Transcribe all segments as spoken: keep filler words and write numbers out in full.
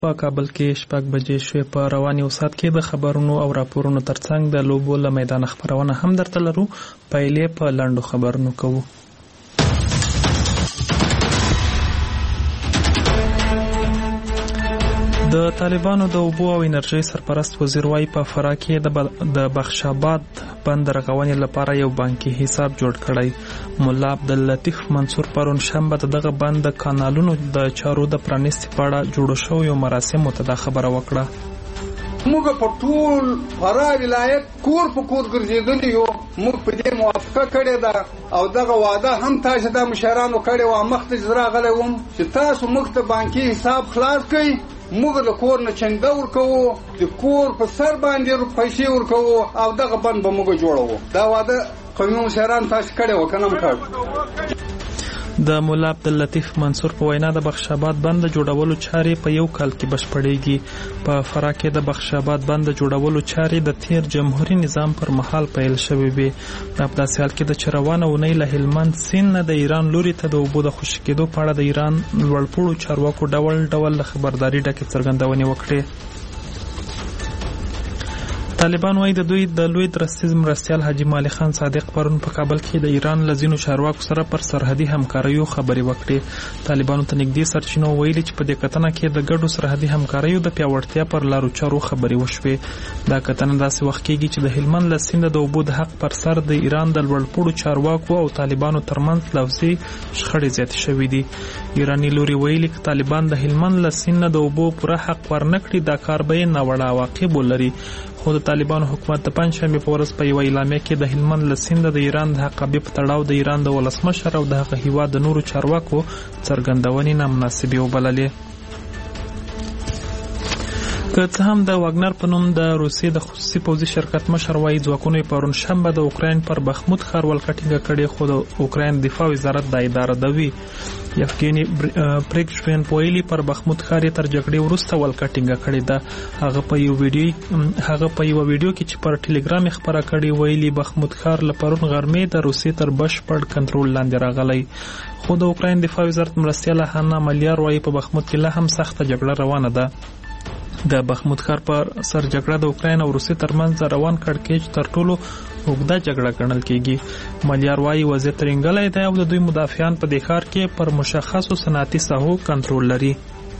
په کابل کې شپږ بجې شوې. په رواني اوسات کې د خبرونو او راپورونو ترڅنګ د لوبو له میدان خبرونه هم درته لرو. پیلې په لنډو خبرونو کوو. د طالبانو د اوبو او انرژۍ سرپرست وزیر وايي په فراه کې د بخشاباد بند رغونې لپاره یو بانکي حساب جوړ کړی. مولا عبداللطیف منصور پرون شنبه د دغه بند د کانالونو د چارو د پرانیستي په اړه جوړو شویو مراسمو ته دا خبره وکړه. موږ په ټول فراه ولایت کور په کور ګرځېدلي یو. موږ په دې موافقه کړې ده او دغه وعده هم تاسو د مشرانو کړې وه. مخکې زه راغلی وم چې تاسو موږ ته بانکي حساب خلاص کړئ. موږ د کور نه چنده ورکوو، د کور په سر باندې پیسې ورکوو او دغه بند به موږ جوړوو. دا واده قومي مشران تاسو کړی و که نه م کړ؟ د مولا عبداللطیف منصور په وینا د بخشاباد بند جوړولو چارې په یو کال کې بشپړېږي. په فراه کې د بخشاباد بند جوړولو چارې د تیر جمهوریت نظام پر مهال پیل شوې وې. دا په داسې حال کې ده چې روانه اونۍ له هلمند سیند نه د ایران لوري ته د اوبو د خوشي کېدو په اړه د ایران لوړپوړو چارواکو ډول ډول خبرداري ډکې څرګندونې وکړې. طالبان وايي د دوی د لوی درستیز مرستیال حاجي مالی خان صادق پرون په کابل کې د ایران له ځینو چارواکو سره پر سرحدي همکاریو خبرې وکړې. طالبانو ته نږدې سرچینو ویلي چې په دې کتنه کې د ګډو سرحدي همکاریو د پیاوړتیا پر لارو چارو خبرې وشوې. دا کتنه داسې وخت کېږي چې د هلمند له سیند د اوبو د حق پر سر د ایران د لوړپوړو چارواکو او طالبانو ترمنځ لفظي شخړې زیاتې شوې دي. ایراني لوري ویلي چې طالبان د هلمند له سیند د اوبو پوره حق ورنکړي دا کار به یې ناوړه عواقب ولري. خو د طالبانو حکومت د پنجشنبې په ورځ په یوه اعلامیه کې د هلمند له سینده د ایران د حقابې په تړاو د ایران د ولسمشر او د هغه هیواد د نورو چارواکو څرګندونې نامناسبې وبللې. که څه هم د واګنر په نوم د روسیې د خصوصي پوځي شرکت مشر وايي ځواکونو یې پرون شنبه د اوکراین پر بخمود ښار ولکه ټینګه کړې، خو د اوکراین دفاع وزارت دا ادعا ردوي. یفګیني پریګژین ویلي پر بخمود ښار یې تر جګړې وروسته ولکه ټینګه کړې ده. هغه په یو ویډیو هغه په یو ویډیو کې چې پر ټلګرام یې خبره کړې ویلي بخمود ښار له پرون غرمې د روسیې تر بشپړ کنټرول لاندې راغلی. خو د اوکراین دفاع وزارت مرستیاله هانا ملیار وايي په بخمود کې لا هم سخته جګړه روانه ده. د بخمود ښار پر سر جګړه د اوکراین او روسیې ترمنځ روان کړکېچ تر ټولو اوږده جګړه ګڼل کېږي. ملیار وايي وضعیت ترنګلی دی او د دوی مدافعان په دې ښار کې پر مشخصو صنعتي ساحو کنټرول لري.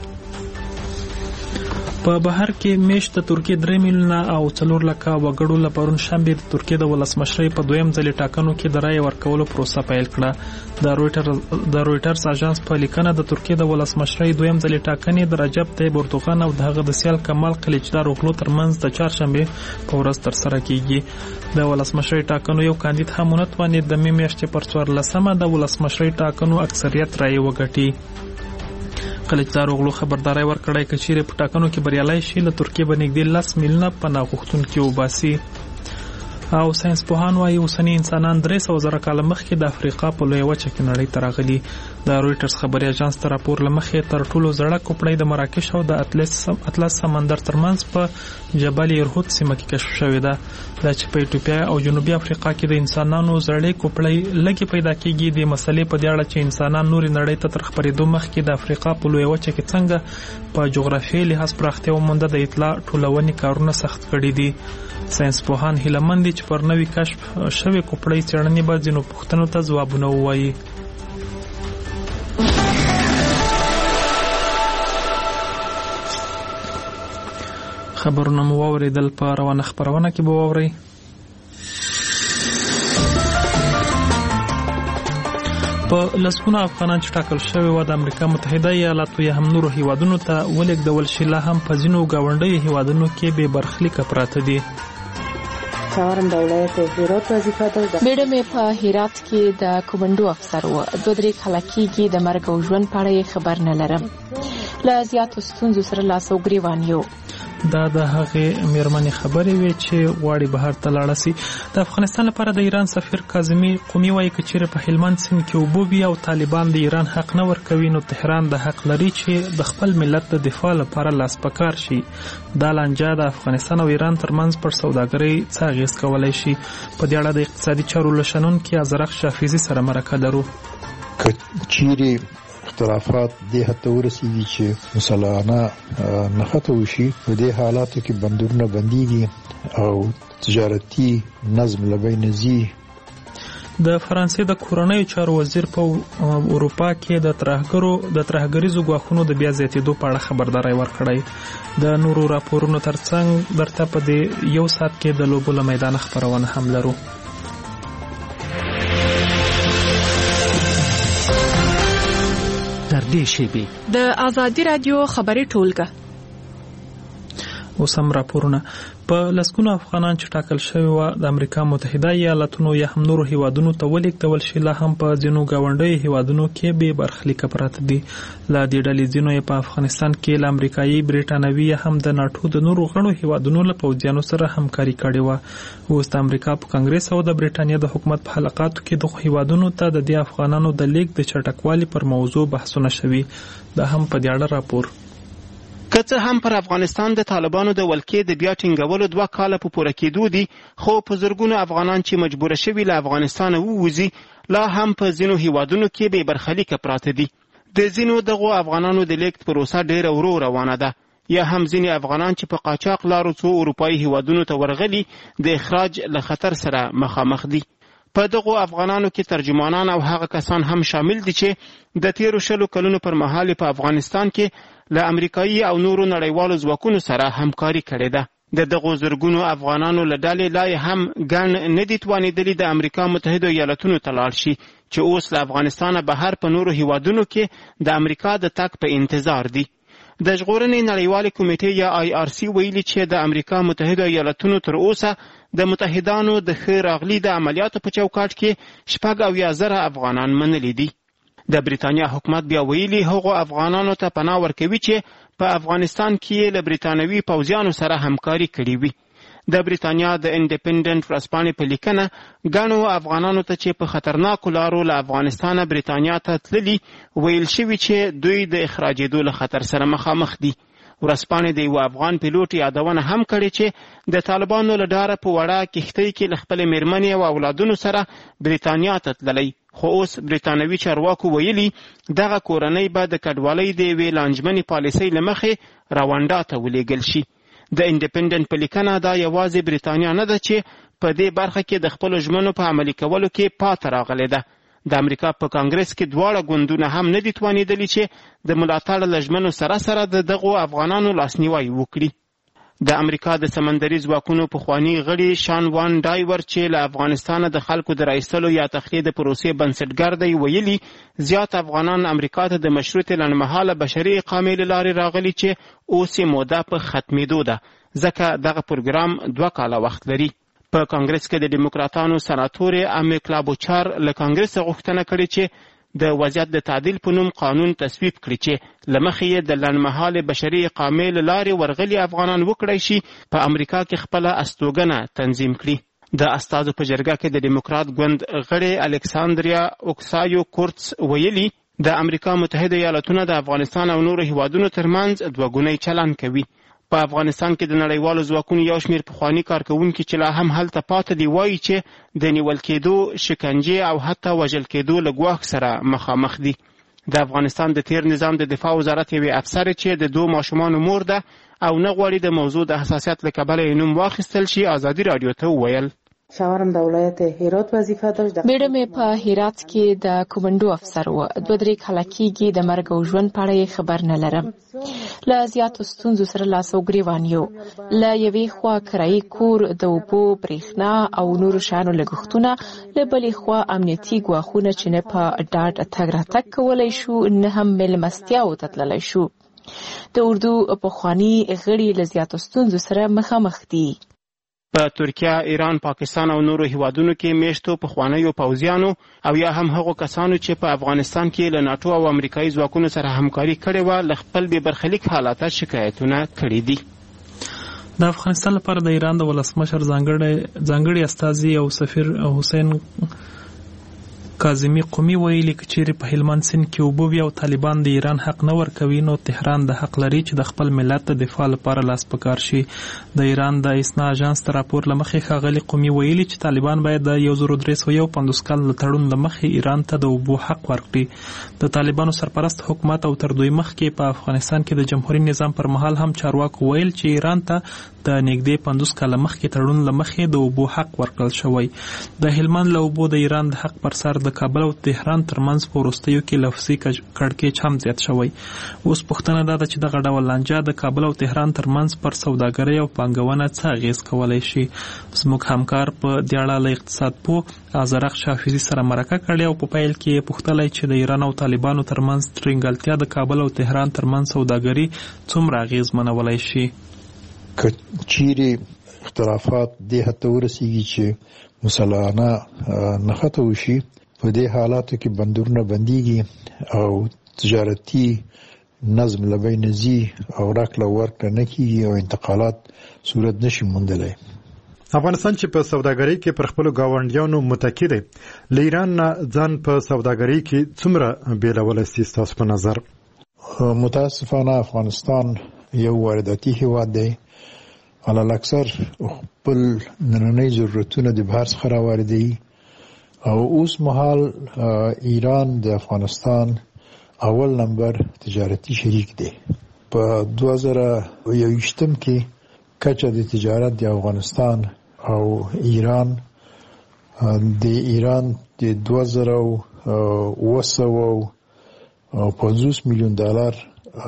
په بهر کې میاشت د ترکیې درې میلیونه او څلور لکه وګړو له پرون شنبې د ترکیې د ولسمشرۍ په دویم ځلې ټاکنو کې د رایې ورکولو پروسه پیل کړه. د رویټر د رویټرز اژانس په لیکنه د ترکیې د ولسمشرۍ دویم ځلې ټاکنې د رجب طیب اردوغان او د هغه د سیال کمال کلیچدار اوغلو ترمنځ د چهارشنبې په ورځ ترسره کیږي. د ولسمشرۍ ټاکنو یو کاندید هم ونتوانید د مې میاشتې پر څوارلسمه د ولسمشرۍ ټاکنو اکثریت رایې وګټي. کلیچدار اوغلو خبرداری ورکړی که چیرې په ټاکنو کې بریالی شي له ترکیې به نږدې لس میلیونه پناه غوښتونکي وباسي. او ساینس پوهان وايي اوسني انسانان درې سوه زره کاله مخکې د افریقا په لویه وچه کې نړۍ ته راغلي. د رویټرز خبري اژانس ته راپور له مخې تر ټولو زړه کوپړۍ د مراکش او د اطلس سمندر ترمنځ په جبل یرهود سیمه کې کشف شوې ده. دا چې په ایتوپیا او جنوبي افریقا کې د انسانانو زړې کوپړۍ لږې پیدا کېږي. د مسلې په دې اړه چې انسانان نورې نړۍ ته تر خپرېدو مخکې د افریقا په لویه وچه کې څنګه په جغرافیایي لحاظ پراختیا ومونده د اطلاع ټولونې کارونه سخت کړي دي. ساینس پوهان هیله مند دي چې پر نوي کشف شوې کوپړۍ څېړنې به ځینو پوښتنو ته ځوابونه ووایي. خبرونه مو واورېدل. په روانه خپرونه کې به واورئ په لسګونه افغانان چې ټاکل شوي وو د امریکا متحده ایالاتو یا هم نورو هیوادونو ته ولېږدول شي لا هم په ځینو ګاونډیو هیوادونو کې بې برخلیکه پراته دي. چهارم د ولایت هرات وظیفه ده. میډم یې په هرات کې د کومندو افسر و. دوه درې کاله کېږي د مرګ او ژوند په اړه خبر نه لرم. له زیاتو ستونزو سره لاس او ګریوان یو. دا د هغې میرمنې خبرې وې چې غواړي بهر ته لاړه سي. د افغانستان لپاره د ایران سفیر کاظمي قومي وایي که چیرې په هلمند سیند کې اوبه وي او طالبان د ایران حق نه ورکوي نو تهران د حق لري چې د خپل ملت د دفاع لپاره لاس په کار شي. دا لانجه د افغانستان او ایران ترمنځ پر سوداګرۍ څه اغېز کولی شي. په دې اړه د اقتصادي چارو له شنونکي ازرق شافیزي سره مرکه لرو. که چیرې اختلافات دې حد ته ورسېږي چې مسلحانه نښته وشي. په دې حالاتو کې بندرونه بندېږي او تجارتي نظم له بینه ځي. د فرانسې د کورنیو چارو وزیر په اروپا کې د ترهګرو د ترهګریزو ګواښونو د بیا زیاتېدو په اړه خبرداری ورکړی. د نورو راپورونو ترڅنګ درته په دې یو ساعت کې د لوبو له میدانه خپرونه هم لرو. تر دې شیبې د ازادي رادیو خبري ټولګه اوس هم راپورونه. په لسګونو افغانان چې ټاکل شوي وو د امریکا متحده ایالاتونو یا هم نورو هیوادونو ته ولیږدول شي، لا هم په ځینو ګاونډیو هیوادونو کې بې برخلیکه پراته دي. له دې ډلې ځینو یې په افغانستان کې له امریکایي، برټانوي یا هم د ناټو د نورو غړو هیوادونو له پوځیانو سره همکاري کړې وه. اوس د امریکا په کانګرس او د برټانیا د حکومت په حلقاتو کې دغو هیوادونو ته د دې افغانانو د لیږد د چټکوالي پر موضوع بحثونه شوي. دا هم په دې اړه راپور. که څه هم پر افغانستان د طالبانو د ولکې د بیا ټینګولو دوه کاله په پوره کېدو دي، خو په زرګونو افغانان چې مجبوره شوي له افغانستانه ووځي لا هم په ځینو هیوادونو کې بې برخلیکه پراته دي. د ځینو دغو افغانانو د لیږد پروسه ډېره ورو روانه ده، یا هم ځینې افغانان چې په قاچاق لارو څو اروپایي هیوادونو ته ورغلي د اخراج له خطر سره مخامخ دي. په دغو افغانانو کې ترجمانان او هغه کسان هم شامل دي چې د تیرو شلو کلونو پر مهال په افغانستان کې له امریکایي او نورو نړیوالو ځواکونو سره همکاري کړې ده. د دغو زرګونو افغانانو له ډلې لا هم ګڼ نه دي توانېدلي د امریکا متحده ایالاتونو ته لاړ شي، چې اوس له افغانستانه بهر په نورو هیوادونو کې د امریکا د تګ په انتظار دي. د ژغورنې نړیوالې کمیټې یا آی آر سی ویلي چې د امریکا متحده ایالاتونو تر اوسه د متحدانو د ښه راغلي د عملیاتو په چوکاټ کې شپږ اویا زره افغانان منلي دي. د بریتانیا حکومت بیا ویلي هغو افغانانو ته پناه ورکوي چې په افغانستان کې له بریتانوي پوځیانو سره همکاري کړې وي. د بریتانیا د انډیپندنت ورځپاڼې په لیکنه ګڼو افغانانو ته چې په خطرناکو لارو له افغانستانه بریتانیا ته تللي ویل شوي چې دوی د اخراجېدو له خطر سره مخامخ دي. ورځپاڼې د یو افغان پیلوټ یادونه هم کړې چې د طالبانو له ډاره په وړه کښتۍ کې له خپلې مېرمنې او اولادونو سره بریتانیا ته تللی، خو اوس بریتانوي چارواکو ویلي دغه کورنۍ به د کډوالۍ د یوې لانجمنې پالیسۍ له مخې راونډا ته ولېږل شي. د انډیپندنت په لیکنه دا یوازې بریتانیا نه ده چې په دې برخه کې د خپلو ژمنو په عملي کولو کې پاته راغلې ده. د امریکا په کانګرس کې دواړه ګوندونه هم نه دي توانېدلي چې د ملاتړ له ژمنو سره سره د دغو افغانانو لاسنیوی وکړي. د امریکا د سمندري ځواکونو پخواني غړي شان وان ډایور چې له افغانستانه د خلکو د رایستلو یا تخلیه د پروسې بنسټګر دی ویلي زیات افغانان امریکا ته د مشروطې لنډمهاله بشري اقامې له لارې راغلي چې اوس یې موده په ختمېدو ده، ځکه دغه پروګرام دوه کاله وخت لري. په کانګرس کې د ډیموکراتانو سناتورې امي کلابوچار له کانګرس غوښتنه کړې چې د وضعیت د تعدیل په نوم قانون تصویب کړي چې له مخې یې د لنډمهالې بشري اقامې له لارې ورغلي افغانان وکړی شي په امریکا کې خپله استوګنه تنظیم کړي. د استازو په جرګه کې د ډیموکرات ګوند غړي الکساندریا اوکسایو کورتس ویلي د امریکا متحده ایالاتونه د افغانستان او نورو هیوادونو ترمنځ دوه ګونی چلند کوي. په افغانستان کې د نړیوالو ځواکونو یو شمېر پخواني کارکوونکي چې لا هم هلته پاتې دي وایي چې د نیول کېدو، شکنجې او حتی وژل کېدو له ګواښ سره مخامخ دي. د افغانستان د تیر نظام د دفاع وزارت یوې افسرې چې د دوه ماشومانو مور ده او نه غواړي د موضوع د حساسیت له کبله یې نوم واخیستل شي ازادي راډیو ته وویل شاورم د ولایت هرات وظیفه داشت. میډم په هرات کې د کومندو افسر و. دوه درې کاله کېږي د مرګ او ژوند په اړه خبر نه لرم. له زیاتو ستونزو سره لاس او ګریوان یو. له یوې خوا کرایي کور، د اوبو، برېښنا او نورو شیانو لګښتونه، له بلې خوا امنیتي ګواښونه چې نه په ډاډ تګ راتګ کولی شو نه هم میلمستیاو ته تللی شو. د اردو پخواني غړي له زیاتو ستونزو سره مخامخ دي. په ترکیه، ایران، پاکستان او نورو هیوادونو کې میشتو پخوانیو پوځیانو او یا هم هغو کسانو چې په افغانستان کې له ناټو او امریکایي ځواکونو سره همکاري کړې وه له خپل بې برخلیک حالته شکایتونه کړي دي. د افغانستان لپاره د ایران د ولسمشر ځانګړي استازي او سفیر حسین کاظمي قومي ویلي که چیرې په هلمند سیند کې اوبه وي او طالبان د ایران حق نه ورکوي نو تهران د حق لري چې د خپل ملت د دفاع لپاره لاس په کار شي. د ایران د اسنا اژانس ته راپور له مخې ښاغلي قومي ویلي چې طالبان باید د یو زر درې سوه یو پنځوس کال له تړون له مخې ایران ته د اوبو حق ورکړي. د طالبانو سرپرست حکومت او تر دوی مخکې په افغانستان کې د جمهوریت نظام پر مهال هم چارواکو ویل چې ایران ته د نږدې پنځوس کاله مخکې تړون له مخې د اوبو حق ورکړل شوی. د هلمند له اوبو د ایران د حق پر سر د کابل او تهران ترمنځ په وروستیو کې لفظي کړکېچ هم زیات شوی. اوس پوښتنه دا ده چې دغه ډول لانجه د کابل او تهران ترمنځ پر سوداګرۍ او پانګونه څه اغیز کولی شي. زموږ همکار په دې اړه له اقتصاد پوه ازرق شافعي سره مرکه کړې او په پیل کې یې پوښتلی چې د ایران او طالبانو ترمنځ ترنګلتیا د کابل او تهران ترمنځ سوداګري څومره اغیزمنولی شي. که چیرې اختلافات دې حد ته ورسیږي چې مسلحانه نښته وشي، په دې حالاتو کې بندرونه بندیږي او تجارتي نظم له بینه ځي او راکړه ورکړه نه کیږي او انتقالات صورت نشي موندلی. افغانستان چې په سوداګرۍ کې پر خپلو ګاونډیانو متکی دی، له ایران نه ځان په سوداګرۍ کې څومره بیلولی سي ستاسو په نظر؟ متاسفانه افغانستان یو وارداتي هیواد دی، علل اکثر خپل نننۍ ضرورتونه د بهر څخه راواردوي او اوس مهال ایران د افغانستان اول نمبر تجارتي شریک دی. په دوه زره یوویشتم کې کچه د تجارت د افغانستان او ایران د ایران د دوه زره اوه سوه پنځوس میلیون ډالر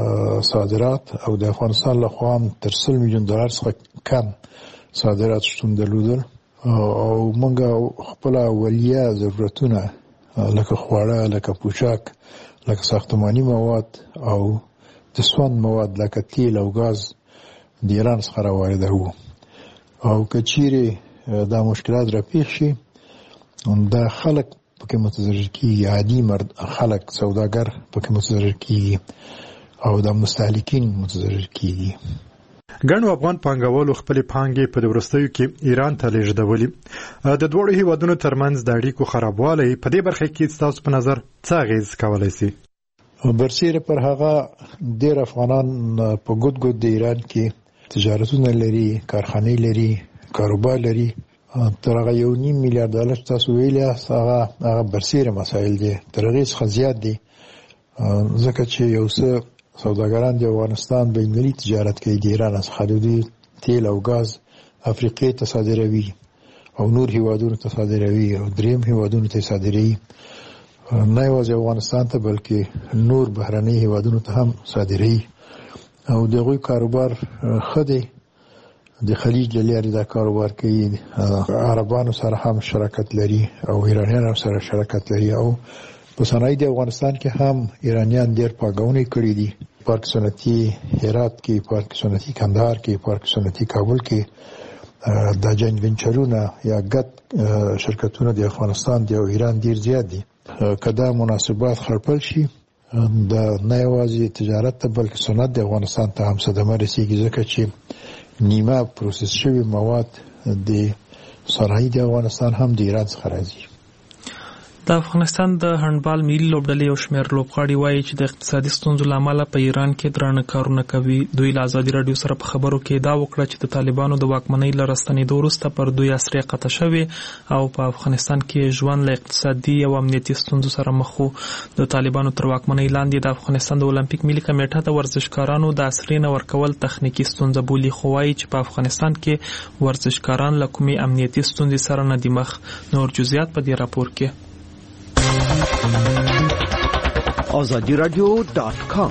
صادرات او د افغانستان له خوا هم تر سل میلیون ډالر څخه کم صادرات شتون درلودل او موږ خپل اولیه ضرورتونه لکه خواړه، لکه پوشاک، لکه ساختماني مواد او د سون مواد لکه تیل او غاز د ایران څخه راواردوو. او که چیرې دا مشکلات راپېښ شي دا خلک پکې متضرر کیږي، عادي مرد خلک سوداګر پکې متضرر کیږي او د مستهلکین متضرر کیږي. ګڼو افغان پانګوالو خپلې پانګې په وروستیو کې ایران ته لیږدولي. د دواړو هیوادونو ترمنځ د اړیکو خرابوالی په دې برخه کې ستاسو په نظر څه اغیز کولی سي؟ برسیره پر هغه ډېر افغانان په ګوت ګوت د ایران کې تجارتونه لري، کارخانې لري، کاروبار لري. تر هغه یو نیم میلیارډ ډالر تاسو ویلي یاست هغه هغه برسیره مسایل دي، تر هغې څخه زیات دي، ځکه چې یو څه سوداګران د افغانستان بینالمللي تجارت کوي، د ایران څخه د دوی تیل او غاز افریقې ته صادروي او نور هیوادونو ته صادروي او دریم هیوادونو ته صادروي، نه یوازې افغانستان ته بلکې نور بهرني هیوادونو ته هم صادروي او د هغوی کاروبار ښه دی. د خلیج له لارې دا کاروبار کوي، عربانو سره هم شراکت لري او ایرانیانو سره شراکت لري او په صنایع د افغانستان کې هم ایرانیان ډېر پانګونې کړي دي. پارک صنعتي هرات کې، پارک صنعتي کندهار کې، پارک صنعتي کابل کې دا جاین وینچرونه یا ګډ شرکتونه د افغانستان او ایران ډېر زیات دي. که دا مناسبات خړپل شي دا نه یوازې تجارت ته بلکې صنعت د افغانستان ته هم صدمه رسېږي، ځکه چې نیمه پروسس شوي مواد د صنایع د افغانستان هم د ایران څخه راځي. د افغانستان د هندبال ملي لوبډلې یو شمېر لوبغاړي وایي چې د اقتصادي ستونزو له امله په ایران کې درانه کارونه کوي. دوی له ازادي راډیو سره په خبرو کې دا وکړه چې د طالبانو د واکمنۍ له راستنېدو وروسته پر دوی اسرې قطع شوې او په افغانستان کې ژوند له اقتصادي او امنیتي ستونزو سره مخ و. د طالبانو تر واکمنۍ لاندې د افغانستان د اولمپیک ملي کمیټه د ورزشکارانو د اسرې نه ورکول تخنیکي ستونزه بولي، خو وایي چې په افغانستان کې ورزشکاران له کومې امنیتي ستونزې سره نه دي مخ. نور جزئیات په دې راپور کې. آزادی رادیو دات کام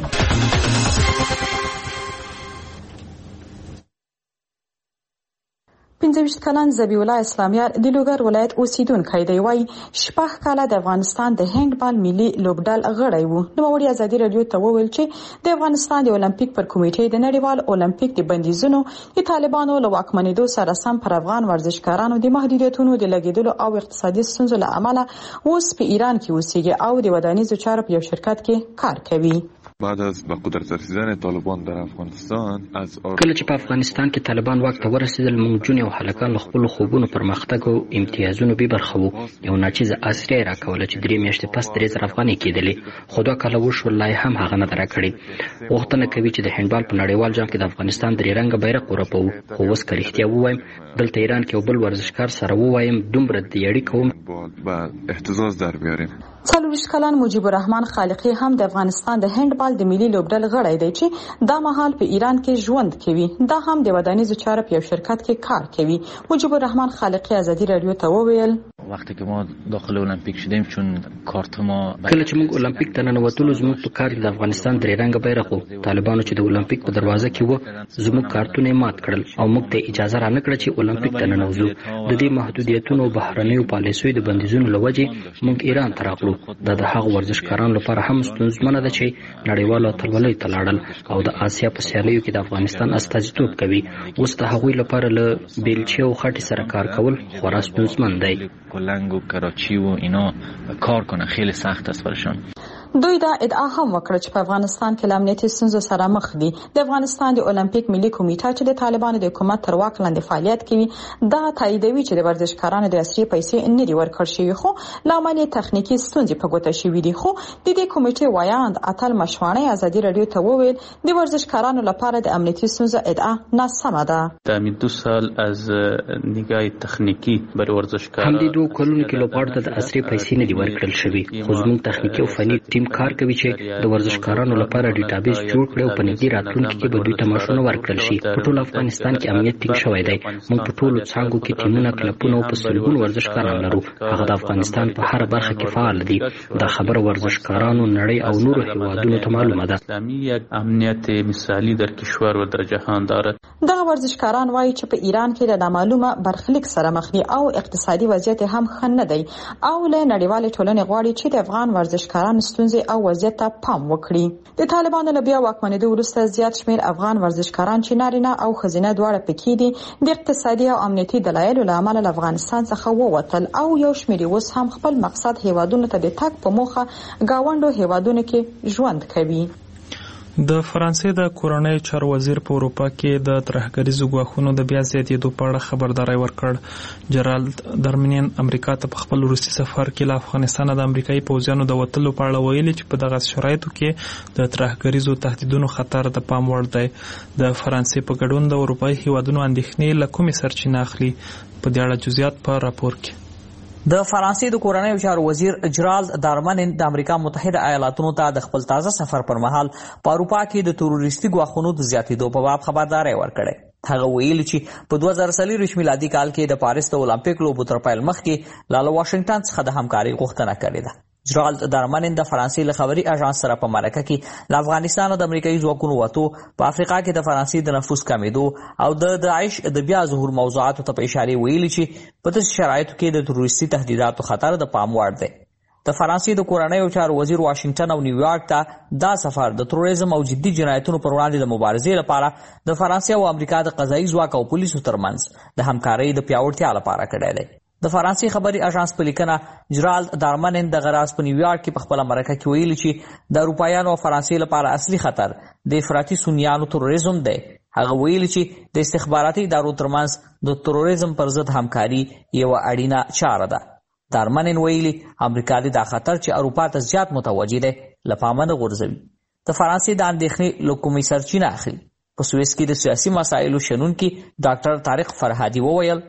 پنځه ویشت کلن ذبیح الله اسلامیار د لوګر ولایت اوسیدونکی دی. وایي شپږ کاله د افغانستان د هندبال ملي لوبډل غړی و. نوموړي ازادي رادیو ته وویل چې د افغانستان د اولمپیک پر کمیټې د نړیوال اولمپیک د بندیزونو د طالبانو له واکمنېدو سره سم پر افغان ورزشکارانو د محدودیتونو د لګېدلو او اقتصادي ستونزو له امله اوس په ایران کې اوسېږي او د ودانیزو چارو په یو شرکت کې کار کوي. بعد از به قدرت رسیدن طالبان در افغانستان از کله چې په افغانستان کې طالبان واک ته ورسېدل موږ جون او هلکان خپل خوبونو پرمختګ او امتیازونو به برخه وو یو ناچیز اصلي راکول چې درې میاشتې پس درې زره افغانۍ کېدلې خدا کله وش والله هم هغه نه درکړي وختونه کوي چې د هندبال په نړیوال جام کې د افغانستان درې رنګ بیرغ ورپو خو اوس که رښتیا ووایم دلته ایران کې یو بل ورزشکار سره ووایم دومره دیاړي کوم با احتزاز در بیاریم. څلوېښت کلن مجیب الرحمن خالقی هم د افغانستان د هندبال د ملي لوبډل غړی دی چې دا مهال په ایران کې ژوند کوي دا هم د ودانیزو چارو په یو شرکت کې کار کوي مجیب الرحمن خالقی ازادي رادیو ته وویل وقتی که ما داخل المپیک شدیم چون کارت ما کله چې موږ المپیک ته ننوتلو زموږ په کار د افغانستان درې رنګه بیرغ و طالبانو چې د المپیک په دروازه کې و زموږ کارتونه مات کړل او موږ ته اجازه را نه کړه چې المپیک ته ننوځو د دې محدودیتونو بهرنیو پالیسیو د بندیزونو لوجې موږ ایران ته راغلو دا د هغو ورزشکارانو لپاره هم ستونزمنه ده چې نړیوالو اتلولیو ته لاړل او د آسیا په سیالیو کې د افغانستان استازیتوب کوي اوس د هغوی لپاره له بیلچې او خټې سره کار کول خورا ستونزمن دی کلنگ و کراچی و اینا کار کنه خیلی سخت است برشان دوی دا ادعا هم وکړه چې په افغانستان کې له امنیتي ستونزو سره مخ دي د افغانستان د المپیک ملي کمیټه چې د طالبانو د حکومت تر واک لاندې فعالیت کوي دا تاییدوي چې د ورزشکارانو د عصري پیسې نه دي ورکړل شوي خو لامل تخنیکی ستونزې په ګوته شوي دي خو د دې کمیټې وایاند اتل مشوانه ازادي رادیو ته وویل د ورزشکارانو لپاره د امنیتي ستونزو ادعا ناسمه ده د دو سال از نگاه تخنیکی بر ورزشکاران هم د دوه کلونو کې لوبغاړو ته د عصري پیسې نه دي ورکړل شوي خو زموږ تخنیکی او فني کار کوي چې د ورزشکارانو لپاره ډیټابیس جوړ کړي او په نږدې راتلونکي کې به دوی ته معاشونه ورکړل شي په ټول افغانستان کې امنیت ټینګ شوی دی موږ په ټولو څانګو کې ټیمونه کلبونه او په سلګونو ورزشکاران لرو هغه د افغانستان په هر برخه کې فعال دي دا خبره ورزشکارانو نړۍ او نورو هیوادونو ته معلومه ده اسلامی یک امنیت مثالی در کشور و در جهان دارد دغه ورزشکاران وایي چې په ایران کې د نامعلومه برخلیک سره مخ دي او اقتصادي وضعیت هم ښه نه دی او له نړیوالې ټولنې غواړي چې د افغان ورزشکارانو ستونزې او وضعیت ته پام وکړي د طالبانو له بیا واکمنېدو وروسته زیات شمېر افغان ورزشکاران چې نارینه او ښځینه دواړه پکې دي د اقتصادي او امنیتي دلایلو له امله له افغانستان څخه ووتل او یو شمېر اوس هم خپل مقصد هیوادونو ته د تګ په موخه ګاونډو هیوادونو کې ژوند کوي د فرانسې د کورنۍ چارو وزیر په اروپا کې د ترهګریزو ګواښونو د بیا زیاتېدو په اړه خبرداری ورکړ جرالد درمنین امریکا ته په خپل وروستي سفر کې له افغانستان د امریکایي پوځیانو د وتلو په اړه ویلي چې په دغه شرایطو کې د ترهګریزو تهدیدونو خطر د پام وړ دی د فرانسې په ګډون د اروپایي هیوادونو اندېښنې له کومې سرچینه اخلي په دې اړه جزئیات په راپور کې د فرانسې د کورنۍ چارو وزیر جرالد دارمنین د امریکا متحده ایالاتونو ته د خپل تازه سفر پر مهال په اروپا کې د تروریستي ګواښونو د زیاتېدو په باب خبرداری ورکړی هغه ویلي چې په دوه زره څلوېښت میلادي کال کې د پاریس د اولمپیک لوبو تر پیل مخکې له واشنګټن څخه د همکارۍ غوښتنه کړې ده جرالد دارمنین د فرانسې له خبري اژانس سره په مرکه کې له افغانستان او د امریکایي ځواکونو وتو په افریقا کې د فرانسې د نفوذ کمیدو او د داعش د بیا ظهور موضوعاتو ته په اشاره ویلي چې په داسې شرایطو کې د تروریستي تهدیداتو خطر د پام وړ دی د فرانسې د کورنۍ چارو وزیر واشنګټن او نیویارک ته دا سفر د تروریزم او جدي جنایتونو پر وړاندې د مبارزې لپاره د فرانسې او امریکا د قضایي ځواک او پولیسو ترمنځ د همکارۍ د پیاوړتیا لپاره کړی دی د فرانسې خبري اژانس په لیکنه جرالد دارمنین د غراس په نیویارک کې په خپل مرکه کې ویلي چې د اروپایانو او فرانسې لپاره اصلي خطر د افراطي سنیانو تروریزم دی هغه ویلي چې د استخباراتي ادارو ترمنځ د تروریزم پر ضد همکاري یو اړینه چاره ده دارمنین ویلي امریکا د دا خطر چې اروپا ته زیات متوجه دی له پامه نه غورځوي د فرانسې د اندېښنې له کومې سرچینه اخلي په سویس کې د سیاسي مسایلو شنونکي ډاکټر طارق فرهادي وویل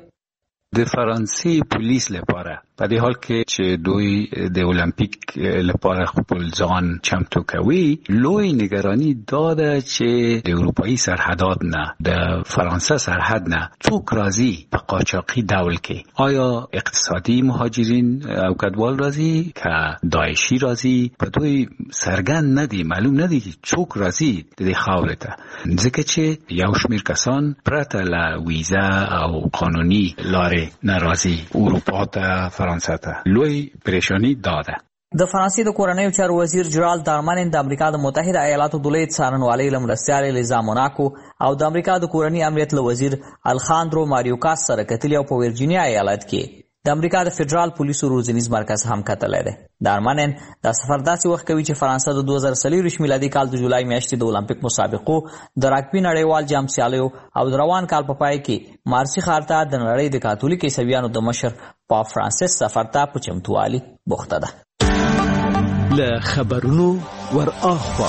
د فرانسې پولیس لپاره په دې حال کې چې دوی د المپیک لپاره خپل ځان چمتو کوي لوی نگرانی داده چې د اروپایي سرحدات نه د فرانسه سرحد نه څوک راځي په قاچاقي ډول کې آیا اقتصادي مهاجرین او کډوال راځي که داعشي راځي په دوی سرګند نه دي معلوم نه دي چې څوک راځي د دې خاورې ته ځکه چې یو شمېر کسان پرته له ویزا او قانوني لارې ناراضي اروپا ته فرانسه ته لوی پریشانی داده د فرانسې د کورنۍ چارو وزیر جرالد دارمنین د امریکا د متحده ایالاتو د لوی څارنوالۍ له مرستیال لیزا موناکو او د امریکا د کورنۍ امنیت له وزیر الخاندرو ماریوکاس سره کتلي او په ورجینیا ایالت کې د امریکا د فدرال پولیسو روزنیز مرکز هم کتلی دی. د ارمنن دا سفر داسې وخت کوي چې فرانسه د دوه زره څلوېښت میلادي کال د جولای میاشتې د اولمپیک مسابقو د راګبي نړیوال جام سیالیو او د روان کال په پای کې مارسي ښار ته د نړۍ د کاتولیک عیسویانو د مشر پاپ فرانسیس سفر ته په چمتووالي بوخته ده. له خبرونو ور اخوا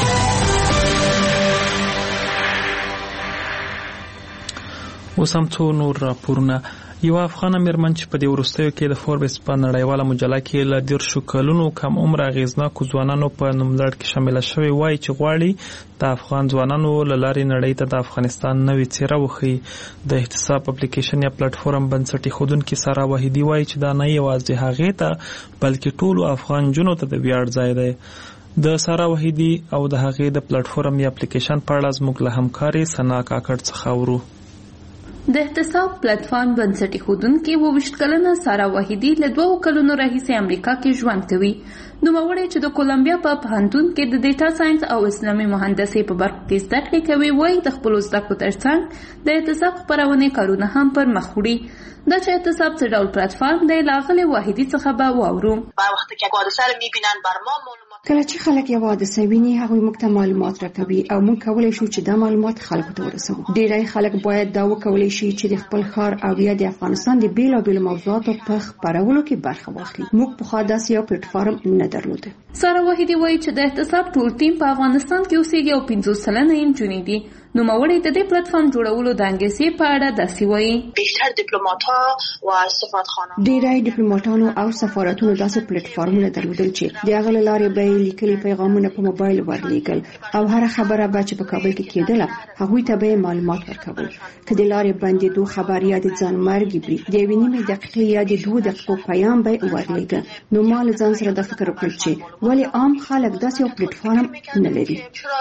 اوس هم څو نور راپورونه. یو افغانه میرمن چې په دې وروستیو کې د فوربس په نړیواله مجله کې له دیرشو کلونو کم عمره اغېزناکو ځوانانو په نوملړ کې شامله شوې وایي چې غواړي د افغان ځوانانو له لارې نړۍ ته د افغانستان نوې څېره وښیي. د احتساب اپلیکیشن یا پلیټفارم بنسټ ایښودونکې ساره وحیدي وایي چې دا نه یوازې هغې ته بلکې ټولو افغان نجونو ته د ویاړ ځای دی. د ساره وحیدي او د هغې د پلیټفارم یا اپلیکیشن په اړه زموږ له همکارې ثنا کاکړ څخه اورو. د احتساب پلیټفارم بنسټ ایښودونکې اووه ویشت کلنه ساره وحیدي له دوو کلونو راهیسې امریکا کې ژوند کوي. نوموړې چې د کولمبیا په پوهنتون کې د ډیټا ساینس او اسلامي مهندسۍ په برخه کې زده کړې کوي وایي د خپلو زده کړو ترڅنګ د احتساب خپرونې کارونه هم پر مخ وړي. دا چې احتساب څه ډول پلیټفارم دی له هغې وحیدي څخه به واورو. کله چې خلک یو حادثه ویني هغوی موږ ته معلومات راکوي او موږ کولی شو چې دا معلومات خلکو ته ورسوو. ډیری خلک باید دا وکولی شي چې د خپل ښار او یا د افغانستان د بیلابیلو موضوعاتو په خپرولو کې برخه واخلي. موږ پخوا داسې یو پلیټفارم نه درلوده. ساره وحیدي وایي چې د احتساب ټول ټیم په افغانستان کې اوسېږي او پنځوس سلنه یې نجونې دي. نوموړې د دې پلیټفارم جوړولو د انګلیسي په اړه داسې وایي: بیشتر دیپلومات‌ها او سفارتخانه ډیری دیپلوماتانو او سفارتونو داسې پلیټفارمونه درلودل چې د هغه له لارې به یې لیکلي پیغامونه په موبایل ورلیږل او هره خبره به چې په کابل کې کېدله هغوی ته به یې معلومات ورکول. که د لارې بندېدو خبر یا د ځان مرګ وي د یوې نیمې دقیقې یا د دوو دقیقو پیام به یې ورلیږه. نو ما له ځان سره دا فکر وکړ چې ولې عام خلک داسې یو پلیټفارم نه لري.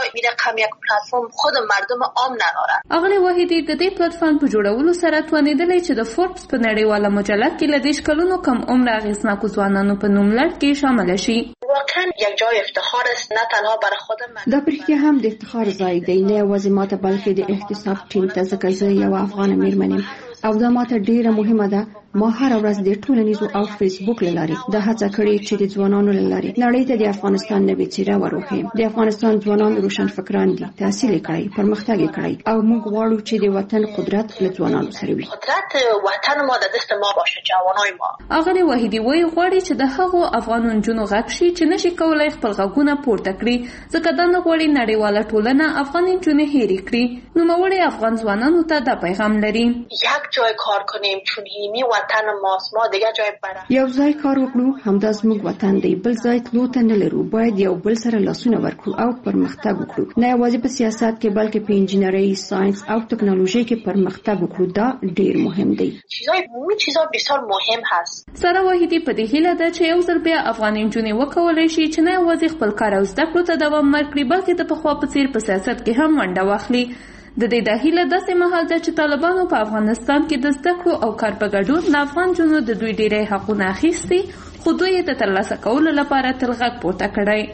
اغلی وحیدي د دې پلیټفارم په جوړولو سره توانېدلی چې د فوربس په نړیواله مجله کې له دېرش کلونو کم عمره اغېزناکو ځوانانو په نوملړ کې شامله شي. واقعا یک جای افتخار است، نه تنها برای خودم. دا پرختیا هم د افتخار ځای دی، نه یوازې ماته بلکې د احتساب ټیم ته، ځکه زه یو افغانه میرمن یم او دا ماته ډیره مهمه ده. ما هر ورځ د ټولنیزو او فیسبوک له لارې دا هڅه کړې چې د ځوانانو له لارې نړۍ ته د افغانستان نوې څېره وروښیم. د افغانستان ځوانان روشن فکران دي، تحصیل یې کړی، پرمختګ یې کړی او موږ غواړو چې د وطن قدرت له ځوانانو سره وي. قدرت وطن ما د دست ما باشه، جوانای ما. اغلی وحیدي وایي غواړي چې د هغو افغان نجونو غږ شي چې نشي کولی خپل غږونه پورته کړي، ځکه دا نه غواړي نړیواله ټولنه افغان نجونې هېرې کړي. نوموړی افغان ځوانانو ته دا پیغام لري: یک جای کار کنیم چون هیمی وطن ماست، ما دیگه جای بره. یو ځای کار وکړو، همدا زموږ وطن دی، بل ځای تلو ته نه لرو. باید یو بل سره لاسونه ورکړو او پرمختګ وکړو، نه یوازې په سیاست کې بلکې په انجینرۍ، ساینس او ټکنالوژي کې پرمختګ وکړو. دا ډیر مهم دی. چیزای مهمه چیزا بسیار مهم هست. ساره وحیدي په دې هیله ده چې یو ځل بیا افغان نجونې وکولی شي چې نه یوازې خپل کار او زده کړو ته دوام ورکړي بلکې د پخوا په څیر په سیاست کې هم ونډه واخلي. د دې د هیله داسې مهال ده چې طالبانو په افغانستان کې د زده کړو او کار په ګډون د افغان نجونو د دوی ډیری حقونه اخیستي، خو دوی یې د ترلاسه کولو لپاره تل غږ پورته کړی.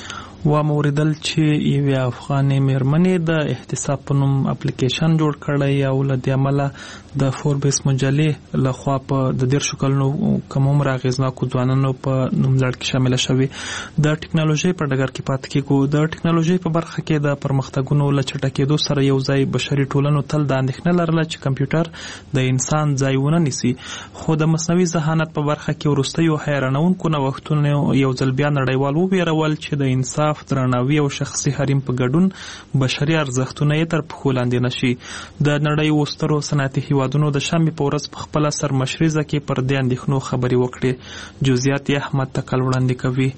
و موریدل چې یوې افغانې میرمنې د احتساب په نوم اپلیکیشن جوړ کړی او له دې امله د فوربس مجلې لخوا په د دیرشو کلونو کم عمره اغېزناکو ځوانانو په نوملړ کې شامله شوې. د ټکنالوژۍ په ډګر کې پاتې کېږو. د ټکنالوژۍ په برخه کې د پرمختګونو له چټکېدو سره یو ځای بشري ټولنو تل د اندېښنه لرله چې کمپیوټر د انسان ځای ونه نیسي، خو د مصنوعي ذهانت په برخه کې وروستیو حیرانوونکو نوښتونو یو ځل بیا نړیوال وویرول چې د انصاف، درناوي او شخصي حریم په ګډون بشري ارزښتونه یې تر پښو لاندې نشي. د نړۍ اوو سترو صنعتي هیوادونو د شنبې په ورځ په خپله سرمشریزه کې پر دې اندېښنو خبرې وکړې. جزئیات یې احمد تکل وړاندې کوي.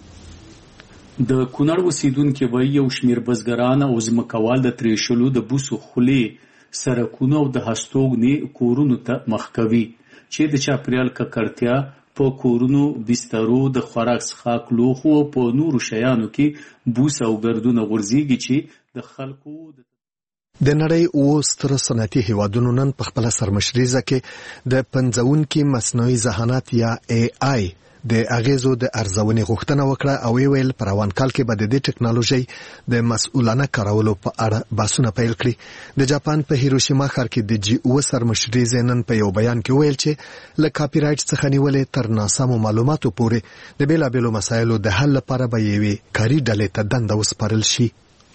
د کونړ اوسیدونکي وایي یو شمېر بزګران او ځمکوال د ترېشلو د بوسو خولې، سړکونو او د هستوګنې کورونو ته مخ کوي چې د چاپېریال ککړتیا په کورونو، بسترو، د خوراک څښاک لوښو او په نورو شیانو کې بوس او ګردونه غورځېږي چې د خلکو د نړۍ اوو سترو صنعتي هیوادونو نن په خپله سرمشریزه کې د پنځونکي مصنوعي ذهانت یا ای آی د اغیزو د ارزونې غوښتنه وکړه او ویل په روان کال کې به د دې ټکنالوژي د مسؤلانه کارولو په اړه بحثونه پیل کړي. د جاپان په هیروشیما ښار کې د جی او سرمشري زینن په یو بیان کې ویل چې له کاپی رایټ څخه نیولې تر ناسمو معلوماتو پورې د بیلابیلو مسایلو د حل لپاره به یوې کاري ډلې ته دنده وسپارل شي.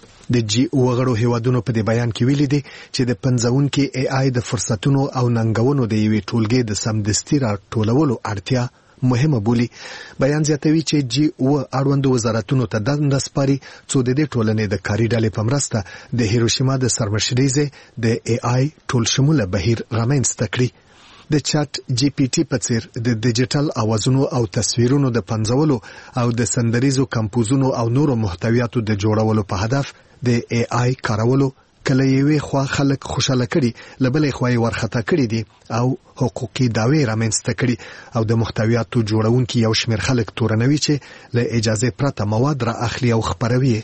د جی او غړو هیوادونو په دې بیان کې ویلي دي چې د پنځونکو ای آی د فرصتونو او ننګونو د یوې ټولګې د سمدستي راټولولو اړتیا مهمه بولي. بیان زیاتوي چې جی او اړوند وزارتونو ته دنده سپاري څو د دې ټولنې د کاري ډلې په مرسته د هیروشیما د سرمشریزه د ای آی ټول شموله بهیر رامنځته کړي. د چات جی پی ټي په څیر د ډیجیټل اوازونو او تصویرونو د پنځولو او د سندریزو کمپوزونو او نورو محتویاتو د جوړولو په هدف د ای آی کارولو کله یوې خوا خلک خوشاله کړي لبلې خوای ورخته کړي دي او حقوقي دعوی رامنځته کړي او د محتویاتو جوړونکي یو شمېر خلک تورنوي چې له اجازه پرته مواد را اخلي او خپروي.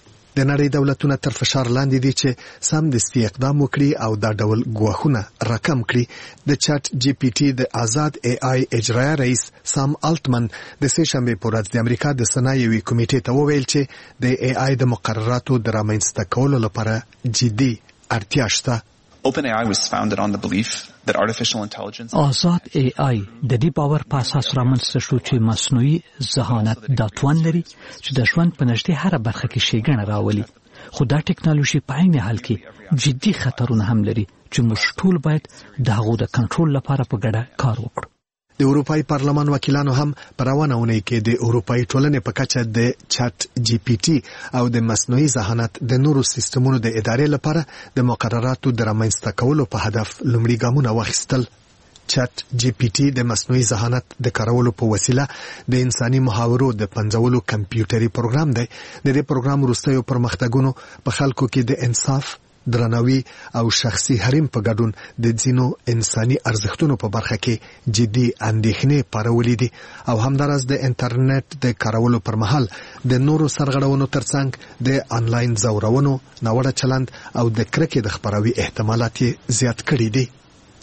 د نړۍ دولتونه تر فشار لاندې دي چې سم دستي اقدام وکړي او دا ډول ګواښونه رقم کړي. د چات جی پی ټي د آزاد ای آی اجرایه رئیس سام الټمن د سه شنبه په ورځ د امریکا د صنایعي کمیټې ته وویل چې د ای آی د مقرراتو د رامنځته کولو لپاره جدي اړتیا شته. OpenAI was founded on the belief that artificial intelligence آزاد ای آی د دې باور په اساس رامنځته شو چې مصنوعي ذهانت دا توان لري چې د ژوند په نږدې هر برخه کې ښېګڼه راولي. خو دا ټکنالوژي په عین حال کې جدي خطرونه هم لري چې موږ ټول باید د هغو د کنټرول لپاره په ګډه کار وکړو. د اروپای پارلمان وکیلانو هم په روانه اونۍ کې د اروپای ټولنې په کچه د چات جی پی ټي او د مصنوعي ذهانت د نورو سیستمونو د ادارې لپاره د مقرراتو د رامنځته کولو په هدف لومړي ګامونه واخیستل. چات جی پی ټي د مصنوعي ذهانت د کارولو په وسیله د انساني محاورو د پنځولو کمپیوټري پروګرام دی. د دې پروګرام وروستیو پرمختګونو په خلکو کې د انصاف، درناوي او شخصي حریم په ګډون د ځینو انساني ارزښتونو په برخه کې جدي اندېښنې پارولې دي او همدارس د انټرنیټ د کارولو پر مهال د نورو سرغړونو ترڅنګ د انلاین زورونو، ناوړه چلند او د کرکې د خپراوي احتمالات زیات کړي دي.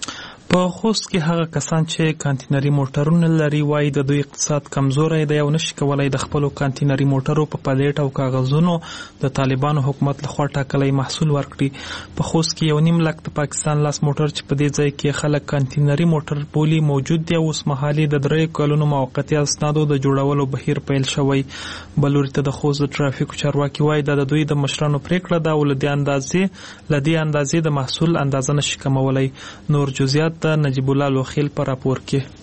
په خوست کې هغه کسان چې کانتینري موټرونه لري وایي د دوی اقتصاد کمزوری دی او نشي کولای د خپلو کانتینري موټرو په پلیټ او کاغذونو د طالبانو حکومت لخوا ټاکلی محصول ورکړي. په خوست کې یو نیم لک د پاکستان لاس موټر چې په دې ځای کې خلک کانتینري موټر بولي موجود دی او اوس مهالي د درې کلونو موقتي اسنادو د جوړولو بهیر پیل شوی. بلوري ته د خوست د ټرافیکو چارواکي وایي دا د دوی د مشرانو پریکړه ده او له دې اندازې له دې اندازې د محصول اندازه نشي کمولی. نور جزئیات د نجیب الله لوخیل پر راپور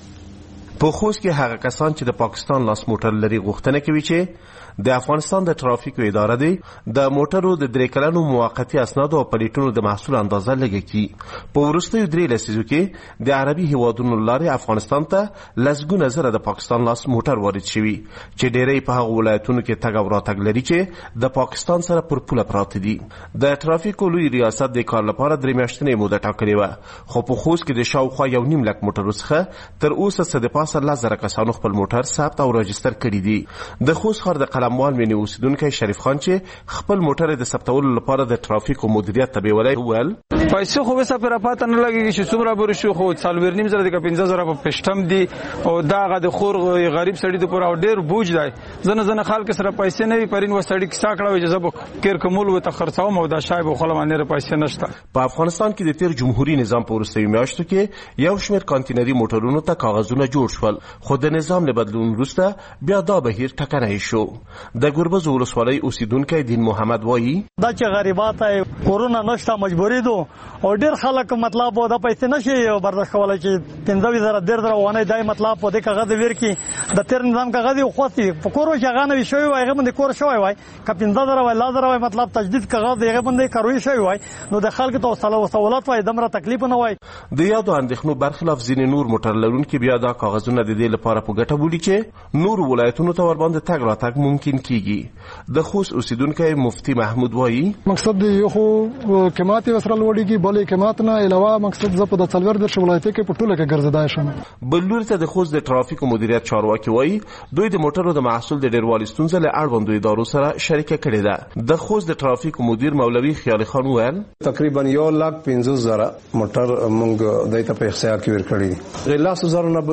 کې. په خوست کې هغه کسان چې د پاکستان لاس موټر لري غوښتنه کوي چې د افغانستان د ټرافیکو اداره دی د موټرو د درې کلنو موقتي اسنادو او پلیټونو د محصول اندازه لږه کړي. په وروستیو درې لسیزو کې د عربي هیوادونو لارې افغانستان ته لسګونه زره د پاکستان لاس موټر وارد شوي چې ډېری په هغو ولایتونو کې تګ او راتګ لري چې د پاکستان سره پر پوله پراته دي. د ټرافیکو لوی ریاست د کار لپاره درې میاشتنۍ موده ټاکلې وه خو په خوست کې د شاوخوا یو نیم لک موټرو څخه تر اوسه څه د پاسه لس زره کسانو خپل موټر ثبت او راجستر کړي دي. د خوست ښار د قلموال مینې اوسیدونکی شریف خان چې خپل موټر د ثبتولو لپاره د ټرافیکو مدیریت ته بیولای وویل پیسې خو به سفر پاته نه لګیږي چې څومره بر شو خو څلور نیم زره د پنځه زره په پښتم دي او دا غ د خور غریب سړی د پور او ډیر بوج دی. زنه زنه خلک سره پیسې نه وي پرین وسړی کیسه کړو چې زب کیر کومول و ته خرڅاوم او دا شایب خو لمانه پیسې نشته. په افغانستان کې د تیر جمهوریت نظام په وروستیو میاشتو کې یو شمېر کانتینري موټرونو ته کاغذونه جوړ شول خو د نظام له بدلون وروسته بیا دا بهیر ټکنی شو. د ګربز ولسوالۍ اوسیدونکی دین محمد وایي دا چې غریبات کورونا نشته مجبوری دو او ډیر خلک مطلب دا پیسې نشي برداشت کولای چې پنځه زره ډیر درونه دای مطلب په دې کاغذ ورکی د تیر نظام کاغذ خو خوتي په کورو چې غانه شوی وای هغه باندې کور شوی وای ک پنځه زره وای لازر وای مطلب تجدید کاغذ هغه باندې کاروي شوی وای نو د خلکو ته وسله سہولت وای دمره تکلیف نه وای. د یادو اندېښنو برخلاف ځینې نور موټر لرونکي بیا دا کاغذونه د دې لپاره په ګټه بولي چې نور ولایتونو ته ور باندې تګ راتګ ممکن کیږي. د خوست اوسیدونکی مفتی محمود وایي مقصد یو خو کمات وسره لوړیږي بلې کمات نه علاوه مقصد ز په د څلور د ولایت کې په ټوله کې ګرځیدای شم. بلور ته د خوست د ټرافیکو مدیریت چارواکي وایي دوی د موټرو د محصول د ډیروالي ستونزې له اړوندو ادارو سره شریکه کړې ده. د خوست د ټرافیکو مدیر مولوي خیال خان وویل تقریبا یو لک پنځه زره موټر موږ دایته په احصاء کې ورکړي دي. لاس زره نه به ان شاء الله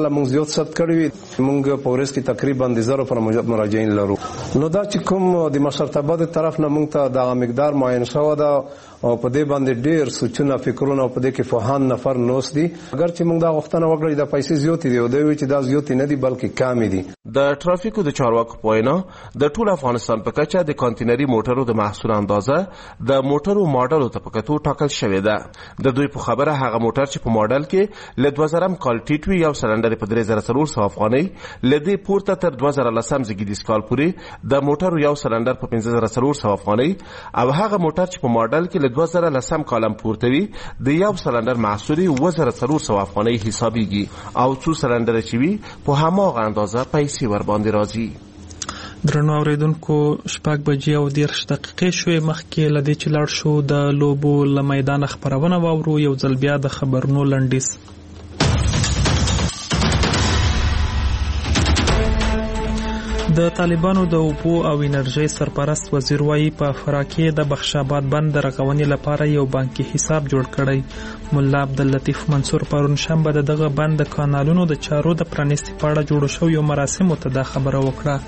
کال موږ زیات ثبت کړی موږ په ورځ کې تقریبا د زرو پر مراجعین لرو. نو دا چې کوم د مشرتابه د طرف نه موږ ته د مقدار معین شوی دا او په دې باندې ډیر سوچونه فکرونه په دې کې فهان نفر نوس دي. اگر چې موږ دا غوښتنه وکړو د پیسې زیاتې دي او دوی چې دا زیاتې نه دي بلکې کم دي. د ټرافیکو د چارواکو په وینا د ټول افغانستان په کچه د کانټینري موټرو د محصول اندازه د موټرو ماډل ته په کتو ټاکل شوې ده. د دوی په خبره هغه موټر چې په ماډل کې ل دوه زره کال ټیټ وي یو سلندر په درې زره څلور سوه افغانۍ لدې پورته تر دوه زره لسم زیږدیز کال پورې د موټرو یو سلندر په پنځه زره څلور سوه افغانۍ او هغه موټر چې په ماډل کې ل دوه زره لسم کالم پورته وي د یو سلندر محصول اوه زره څلور سوه افغانۍ حسابيږي او څو سلندر چې وي په هماغه اندازه پیسې ور باندې راځي. درنو اوریدونکو شپږ بجې او دېرش دقیقې شوې مخکې له دې چې لاړ شو د لوبو له میدانه خپرونه واورو یو ځل بیا د خبرونو لنډیز. د طالبانو د اوبو او انرژي سرپرست وزیر وایي په فراه کې د بخشاباد بند د رغونې لپاره یو بانکي حساب جوړ کړی. مولا عبداللطیف منصور پرون شنبه د دغه بند د کانالونو د چارو د پرانیستي په اړه جوړ شویو مراسمو ته دا خبره وکړه.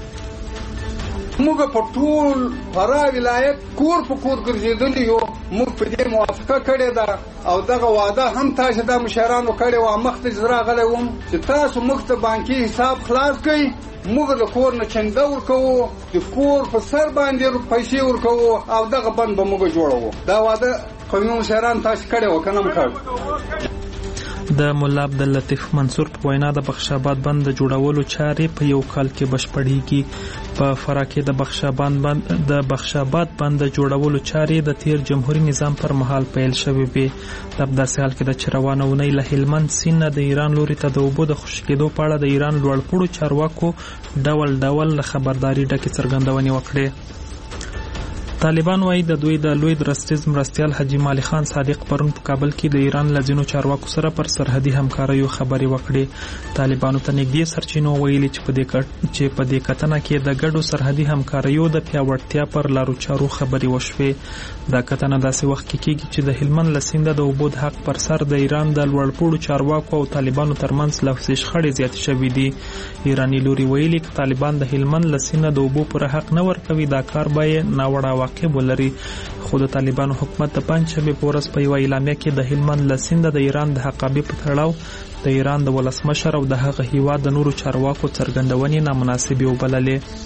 موږ په ټول فراه ولایت کور په کور ګرځېدلي یو موږ په دې موافقه کړې ده او دغه واده هم تاسو د مشرانو کړې و مخته زرا غلې وم چې تاسو موږ ته بانکي حساب خلاص کړئ موږ د کور نه چنده ورکوو د کور په سر باندې پیسې ورکوو او دغه بند به موږ جوړوو. دا واده قومي مشران تاسو کړی و که نه م کړ. د مولا عبداللطیف منصور په وینا د بخشاباد بند د جوړولو چارې په یو کال کې بشپړېږي. په فراه کې د بخشاباد بند د بخشاباد بند د جوړولو چارې د تیر جمهوریت نظام پر مهال پیل شوې وې. په داسې حال کې د چې روانه اونۍ له هلمند سیند نه د ایران لوري ته د اوبو د خوشي کېدو په اړه د ایران لوړپوړو چارواکو ډول ډول له خبرداري ډکې څرګندونې وکړې. طالبان وايي د دوی د لوی درستیز مرستیال حاجی مالی خان صادق پرون په کابل کې د ایران له ځینو چارواکو سره پر سرحدي همکاریو خبرې وکړې. طالبانو ته نږدې سرچینو ویلي چې په دې کټ چې په دې کتنه کې د ګډو سرحدي همکاریو د پیاوړتیا پر لارو چارو خبرې وشوې. دا کتنه داسې وخت کې کېږي چې د هلمند له سینده د اوبو د حق پر سر د ایران د لوړپوړو چارواکو او طالبانو ترمنځ لفظي شخړې زیاتې شوې دي. ایراني لوري ویلي چې طالبان د هلمند له سینده د اوبو پر حق نه ورکوي دا کار به یې ناوړه ولري. خو د طالبانو حکومت د پنځشنبه په ورځ په یوه اعلامیه کې د هلمند له سینده د ایران د حقابې په تړاو د ایران د ولسمشر او د هغه هیواد د نورو چارواکو څرګندونې نامناسبې وبللې.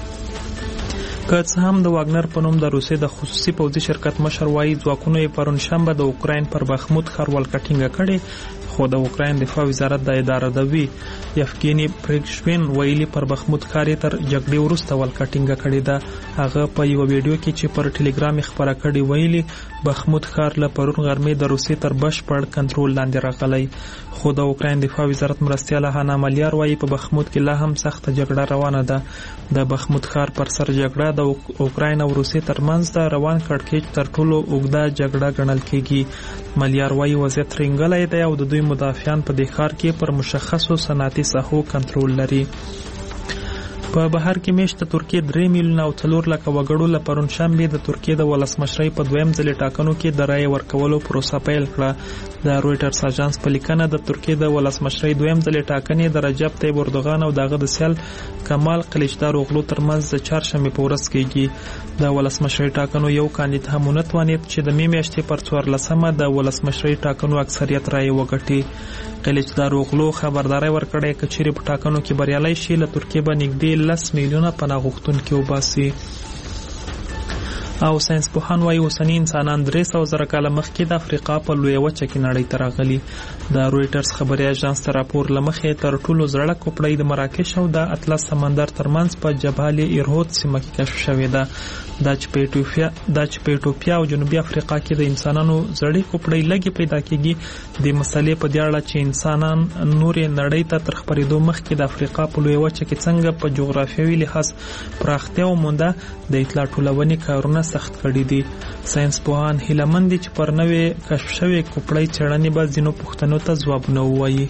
که څه هم د واګنر په نوم د روسیې د خصوصي پوځي شرکت مشر وایي ځواکونو یې پرون شنبه د اوکراین پر بخمود ښار ولکه کړې خو د اوکراین دفاع وزارت د ادارادوي یفګینی پریګشوین ویلي پر بخمود ښار تر جګړې وروسته ولکه کړې ده. هغه په یو ویډیو کې چې پر ټلګرام خبره کړې ویلي بخمود ښار له پرون غرمې د روسیې تر بشپړ کنټرول لاندې راغلی. خو د اوکراین دفاع وزارت مرستیال هانا مالیار وایي په بخمود کې لا هم سخته جګړه روانه ده. د بخمود ښار پر سر جګړه د اوکراین او روسیې ترمنځ د روان کړکېچ تر ټولو اوږده جګړه ګڼل کېږي. مالیار وایي وضعیت رنګلی دی او د دوی مدافعان په دې ښار کې پر مشخصو صنعتي ساحو کنټرول لري. په بهر کې میشت ترکیه درې میلیونه او څلور لکه وګړو له پرون شنبې د ترکیه د ولسمشرۍ په دویم ځلې ټاکنو کې د رایې ورکولو پروسه پیل کړه. د رویټرز اژانس په لیکنه د ترکیه د ولسمشرۍ دویم ځلې ټاکنې د رجب طیب اردوغان او دغه د سیال کمال کلیچدار اوغلو ترمنځ د چهارشنبې په ورځ کېږي. د ولسمشرۍ ټاکنو یو کاندید هم ونه توانید چې د مې میاشتې پر څوارلسمه د ولسمشرۍ ټاکنو اکثریت رایې وګټي. کلیچدار اوغلو خبرداری ورکړی که چیرې په ټاکنو کې بریالی شي له ترکیې به نږدې لس میلیونه پناه غوښتونکي وباسي. او ساينس پوهان وايي اوسنی انسانان درې سوه زره کاله مخکې د افریقا په لویه وچه کې نړۍ ته راغلي. د رویټرز خبري اژانس ته راپور له مخې تر ټولو زړه کوپړۍ د مراکش او د اطلس سمندر ترمنځ په جبال ایرهود سیمه کې کشف شوې ده. دا چې په ایتوپیا دا چې په ایتوپیا او جنوبي افریقا کې د انسانانو زړې کوپړۍ لګي پیدا کیږي. د مسلې په دې اړه چې انسانان نورې نړۍ ته تر خپرېدو مخکې د افریقا په لویه وچه کې څنګه په جغرافیوي لحاظ پراختیا ومونده د اطلاع ټولونې کارونه سخت کړي دي. ساينس پوهان هیله مند دي چې پر نوې کشف شوې کوپړۍ څېړنې به ځینو پوښتنو ته ځوابونه ووایي.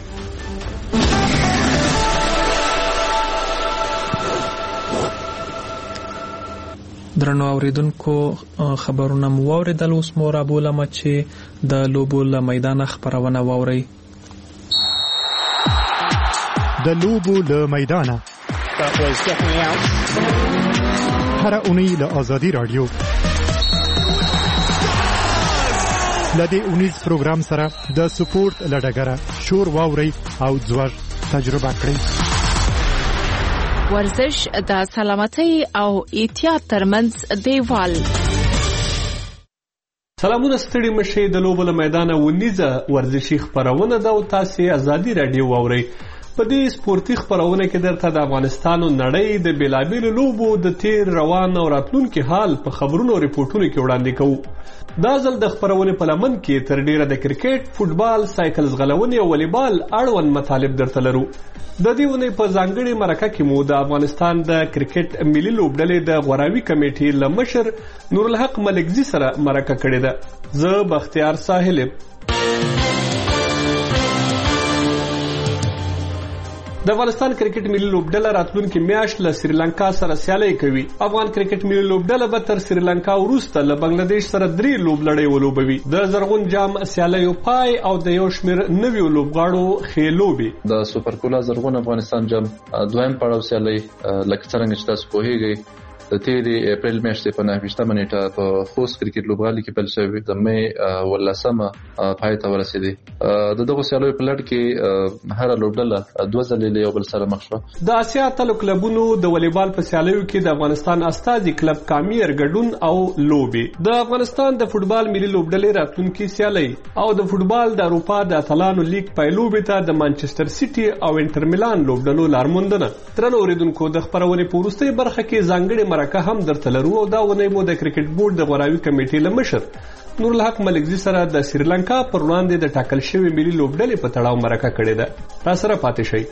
درنو اوریدونکو خبرونه مو واوریدل. اوس مو رابولم چې د لوبو له میدانه خبرونه واورئ. د لوبو له میدانه هر اونۍ له آزادي رادیو لدې اونیز پروګرام سره د سپورت لډګره شور واوري او ځوړ تجربه کړئ. ورزش د سلامتۍ او احتیاط ترمنځ دیوال. سلامونه ستړي مشه د لوبو له میدانه ونیزه ورزشي خبرونه ده او تاسو آزادي رادیو واورئ. په دې سپورتي خبرونه کې درته د افغانستان او نړۍ د بیلابیلو لوبو د تیر روان او راتلونکي حال په خبرونو او ریپورتونو کې وړاندې کوو. دا ځل د خبرونې په لمن کې تر ډیره د کرکټ، فوټبال، سایکل ځغلونې او والیبال اړوند مطالب درته لرو. د دې ونې په ځانګړې مرکه کې مو د افغانستان د کرکټ ملي لوبډلې د غوراوي کمیټې له مشر نورالحق ملکزي سره مرکه کړې ده. زه بختیار ساحل. د افغانستان کرکټ ملي لوبډله راتلونکي میاشت له سریلانکا سره سیالي کوي. افغان کرکټ ملي لوبډله به تر سریلانکا وروسته له بنگلاديش سره درې لوبلړۍ ولوبوي. د زرغون جام سیالیو پای او د یو شمېر نویو لوبغاړو ښې لوبې. د سوپر کولا زرغون افغانستان جام دویم پړاو سیالي لکه څنګه چې تاسو پوهیږئ د تیرې اپریل میاشتې په نهه ویشتمه نیټه په خوست کرکټ لوبغالي کې پیل شوې د مې ولسمه پای ته ورسېدې. د دغه سیالیو په لړ کې هر لوبډله دوه ځلې له یو بل سره مخ شوه. د اسیا اتلو کلبونو د والیبال په سیالیو کې د افغانستان استازي کلب کامیر ګډون او لوبې. د افغانستان د فوټبال ملي لوبډلې راتلونکي سیالي او د فوټبال د اروپا د اتلانو لیګ پیلوبې ته د مانچستر سیټي او انټر میلان لوبډلو لارموندنه. ترنو اوریدونکو د خبرونې په وروستۍ برخه کې ځانګړي مرکه هم درته لرو او دا ونې مو د کرکټ بورډ د غوراوي کمیټې له مشر نورالحق ملکزي سره د سریلانکا پر وړاندې د ټاکل شوی ملي لوبډلې په تړاو مرکه کړې ده. تاسو را پاتې شئ.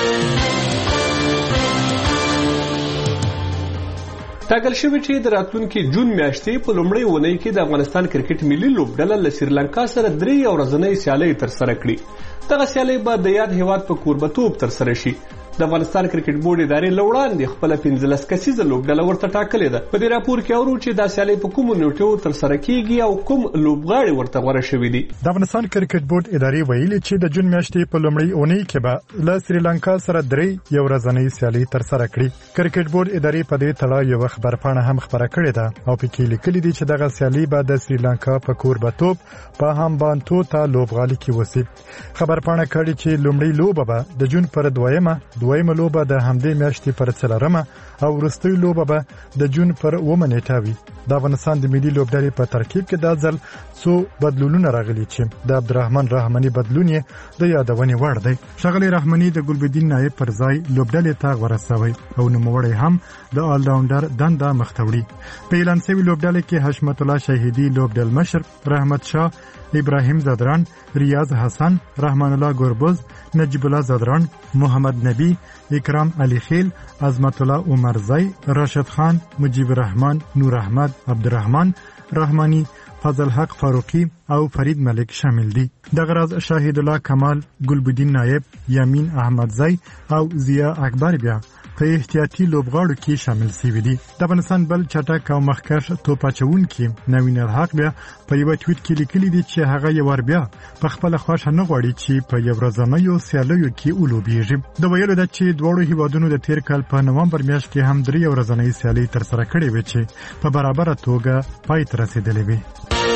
ټاکل شوی چې د راتلونکي جون میاشتې په لومړۍ اونۍ کې د افغانستان کرکټ ملي لوبډله له سریلانکا سره درې ورځنۍ سیالۍ ترسره کړي. دغه سیالۍ به د یاد هیواد په کوربتوب ترسره شي. د افغانستان کرکټ بورډ ادارې له وړاندې خپله پنځلس کسیزه لوبډله ورته ټاکلې ده. په دې راپور کې اورو چې دا سیالۍ په کومو نیټو ترسره کیږي او کوم لوبغاړي ورته غوره شوي دي. د افغانستان کرکټ بورډ ادارې ویلي چې د جون میاشتې په لومړۍ اونۍ کې به له سریلانکا سره درې یو ورځنۍ سیالۍ ترسره کړي. کرکټ بورډ ادارې په دې تړاو یو خبرپاڼه هم خبره کړې ده او په کې لیکلي دي چې دغه سیالۍ به د سریلانکا په کوربتوب په همبانتو ته لوبغالي کې وسی. خبرپاڼه کړي چې لومړۍ لوبه به د جون پر دویمه دویمه لوبه د همدې میاشتې پر څلورمه او وروستۍ لوبه به د جون پر اوومه نیټه وي. د افغانستان د ملي لوبډلې په ترکیب کې دا ځل څو بدلونونه راغلي چې د عبدالرحمن رحماني بدلون یې د یادونې وړ دی. ښاغلی رحماني د ګلبدین نایب پر ځای لوبډلې ته غوره شوی او نوموړی هم د آلراونډر دنده مخته وړي. په اعلان شوي لوبډلې کې حشمت الله شهیدي لوبډل مشر، رحمت شاه، ابراهیم زادران، ریاض حسن، رحمان الله ګوربز، نجیب الله زادران، محمد نبی، اکرام علی خیل، عظمت الله عمرزی، راشد خان، مجیب الرحمن، نور احمد، عبدالرحمن رحمانی، فضل حق فاروقی او فرید ملک شامل دي. دغه راز شاهد الله کمال، ګلبدین نایب، یامین احمدزی او ضیا اکبر بیا په احتیاطي لوبغاړو کې شامل شوي دي. د افغانستان بل چټک او مخکښ توپ اچوونکي نوین الحق بیا په یو ټویټ کې لیکلي دي چې هغه یو ور بیا په خپل خوښه نه غواړي چې په یو ورځنیو سیالیو کې ولوبېږي. د ویلو ده چې دواړو هیوادونو د تیر کال په نومبر میاشت کې هم درې ورځنۍ سیالۍ ترسره کړې وې چې په برابره توګه پای ته رسېدلې وې.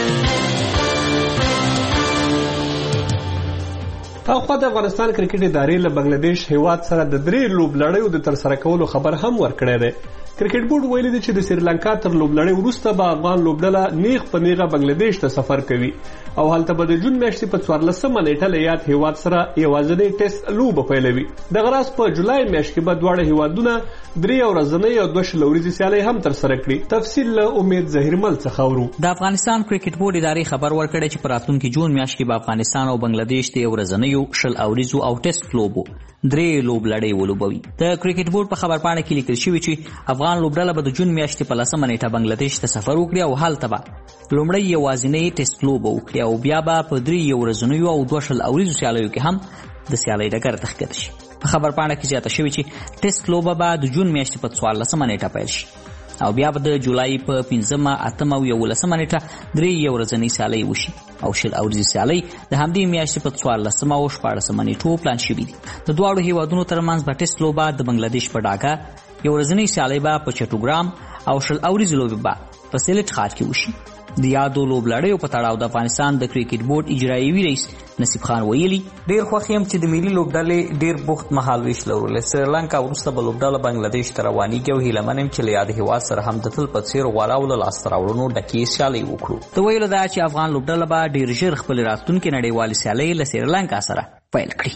اخوا د افغانستان کرکټ ادارې له بنگلاديش هیواد سره د درې لوبلړیو د ترسره کولو خبر هم ورکړی دی. کرکټ بورډ ویلي دی چې د سریلانکا تر لوبلړۍ وروسته به افغان لوبډله نیغ په نیغه بنگلاديش ته سفر کوي او هلته به د جون میاشتې په څوارلسمه نیټه له یاد هیواد سره یوازینۍ ټیسټ لوبه پیلوي. دغه راز په جولای میاشت کې به دواړه هیوادونه درې ورځنۍ او دوه شل ورځې سیالۍ هم ترسره کړي. تفصیل له امید ظهیرمل څخه اورو. د افغانستان کرکټ بورډ ادارې خبر ورکړی چې په راتلونکي جون میاشت کې به افغانستان او بنگلاديش ته ورځنیو شل اوریزو او ټیسټ لوبو درې لوبلړۍ ولوبوي. د کرکټ بورډ په خبرپاڼه کې لیکل شوی چې افغان لوبډله به د جون میاشتې په لسمه نیټه بنگلاديش ته سفر وکړي او هلته به لومړی یوازینۍ ټیسټ لوبه وکړي او بیا به په درې ورځنیو او دوه شل اوریزو سیالیو کې هم د سیالۍ ډګر ته ښکته شي. په خبرپاڼه کې زیاته شوې چې ټیسټ لوبه به د جون میاشتې په څوارلسمه نیټه پیل شي. او بیا به د جولای په پنځمه اتمه او یولسمه نیټه درې یو ورځنۍ سیالۍ وشي او شل اورزي سیالۍ د همدې میاشتې په څوارلسمه او شپاړسمه نیټو پلان شوي دي. د دواړو هیوادونو ترمنځ به ټیسټ لوبه د بنگلادیش په ډاکا، یو ورځنۍ سیالۍ به په چټوګرام او شل اورزي لوبې به په سیلټ ښار کې وشي. د یادو لوبلړیو په تړاو د افغانستان د کرکټ بورډ اجرایوي رئیس نصیب خان ویلي، ډیر خوښ یم چې د ملي لوبډلې ډیر بوخت مهالویش لرو. له سریلانکا وروسته به لوبډله بنگلادیش ته روانېږي او هیله من یم چې له یاد هېواد سره هم د تل په څېر غوره او له لاسته راوړنو ډکې سیالۍ وکړو. د ویلو دا چې افغان لوبډله به ډیر ژر خپلې راتلونکې نړیوالې سیالۍ له سریلانکا سره پیل کړي.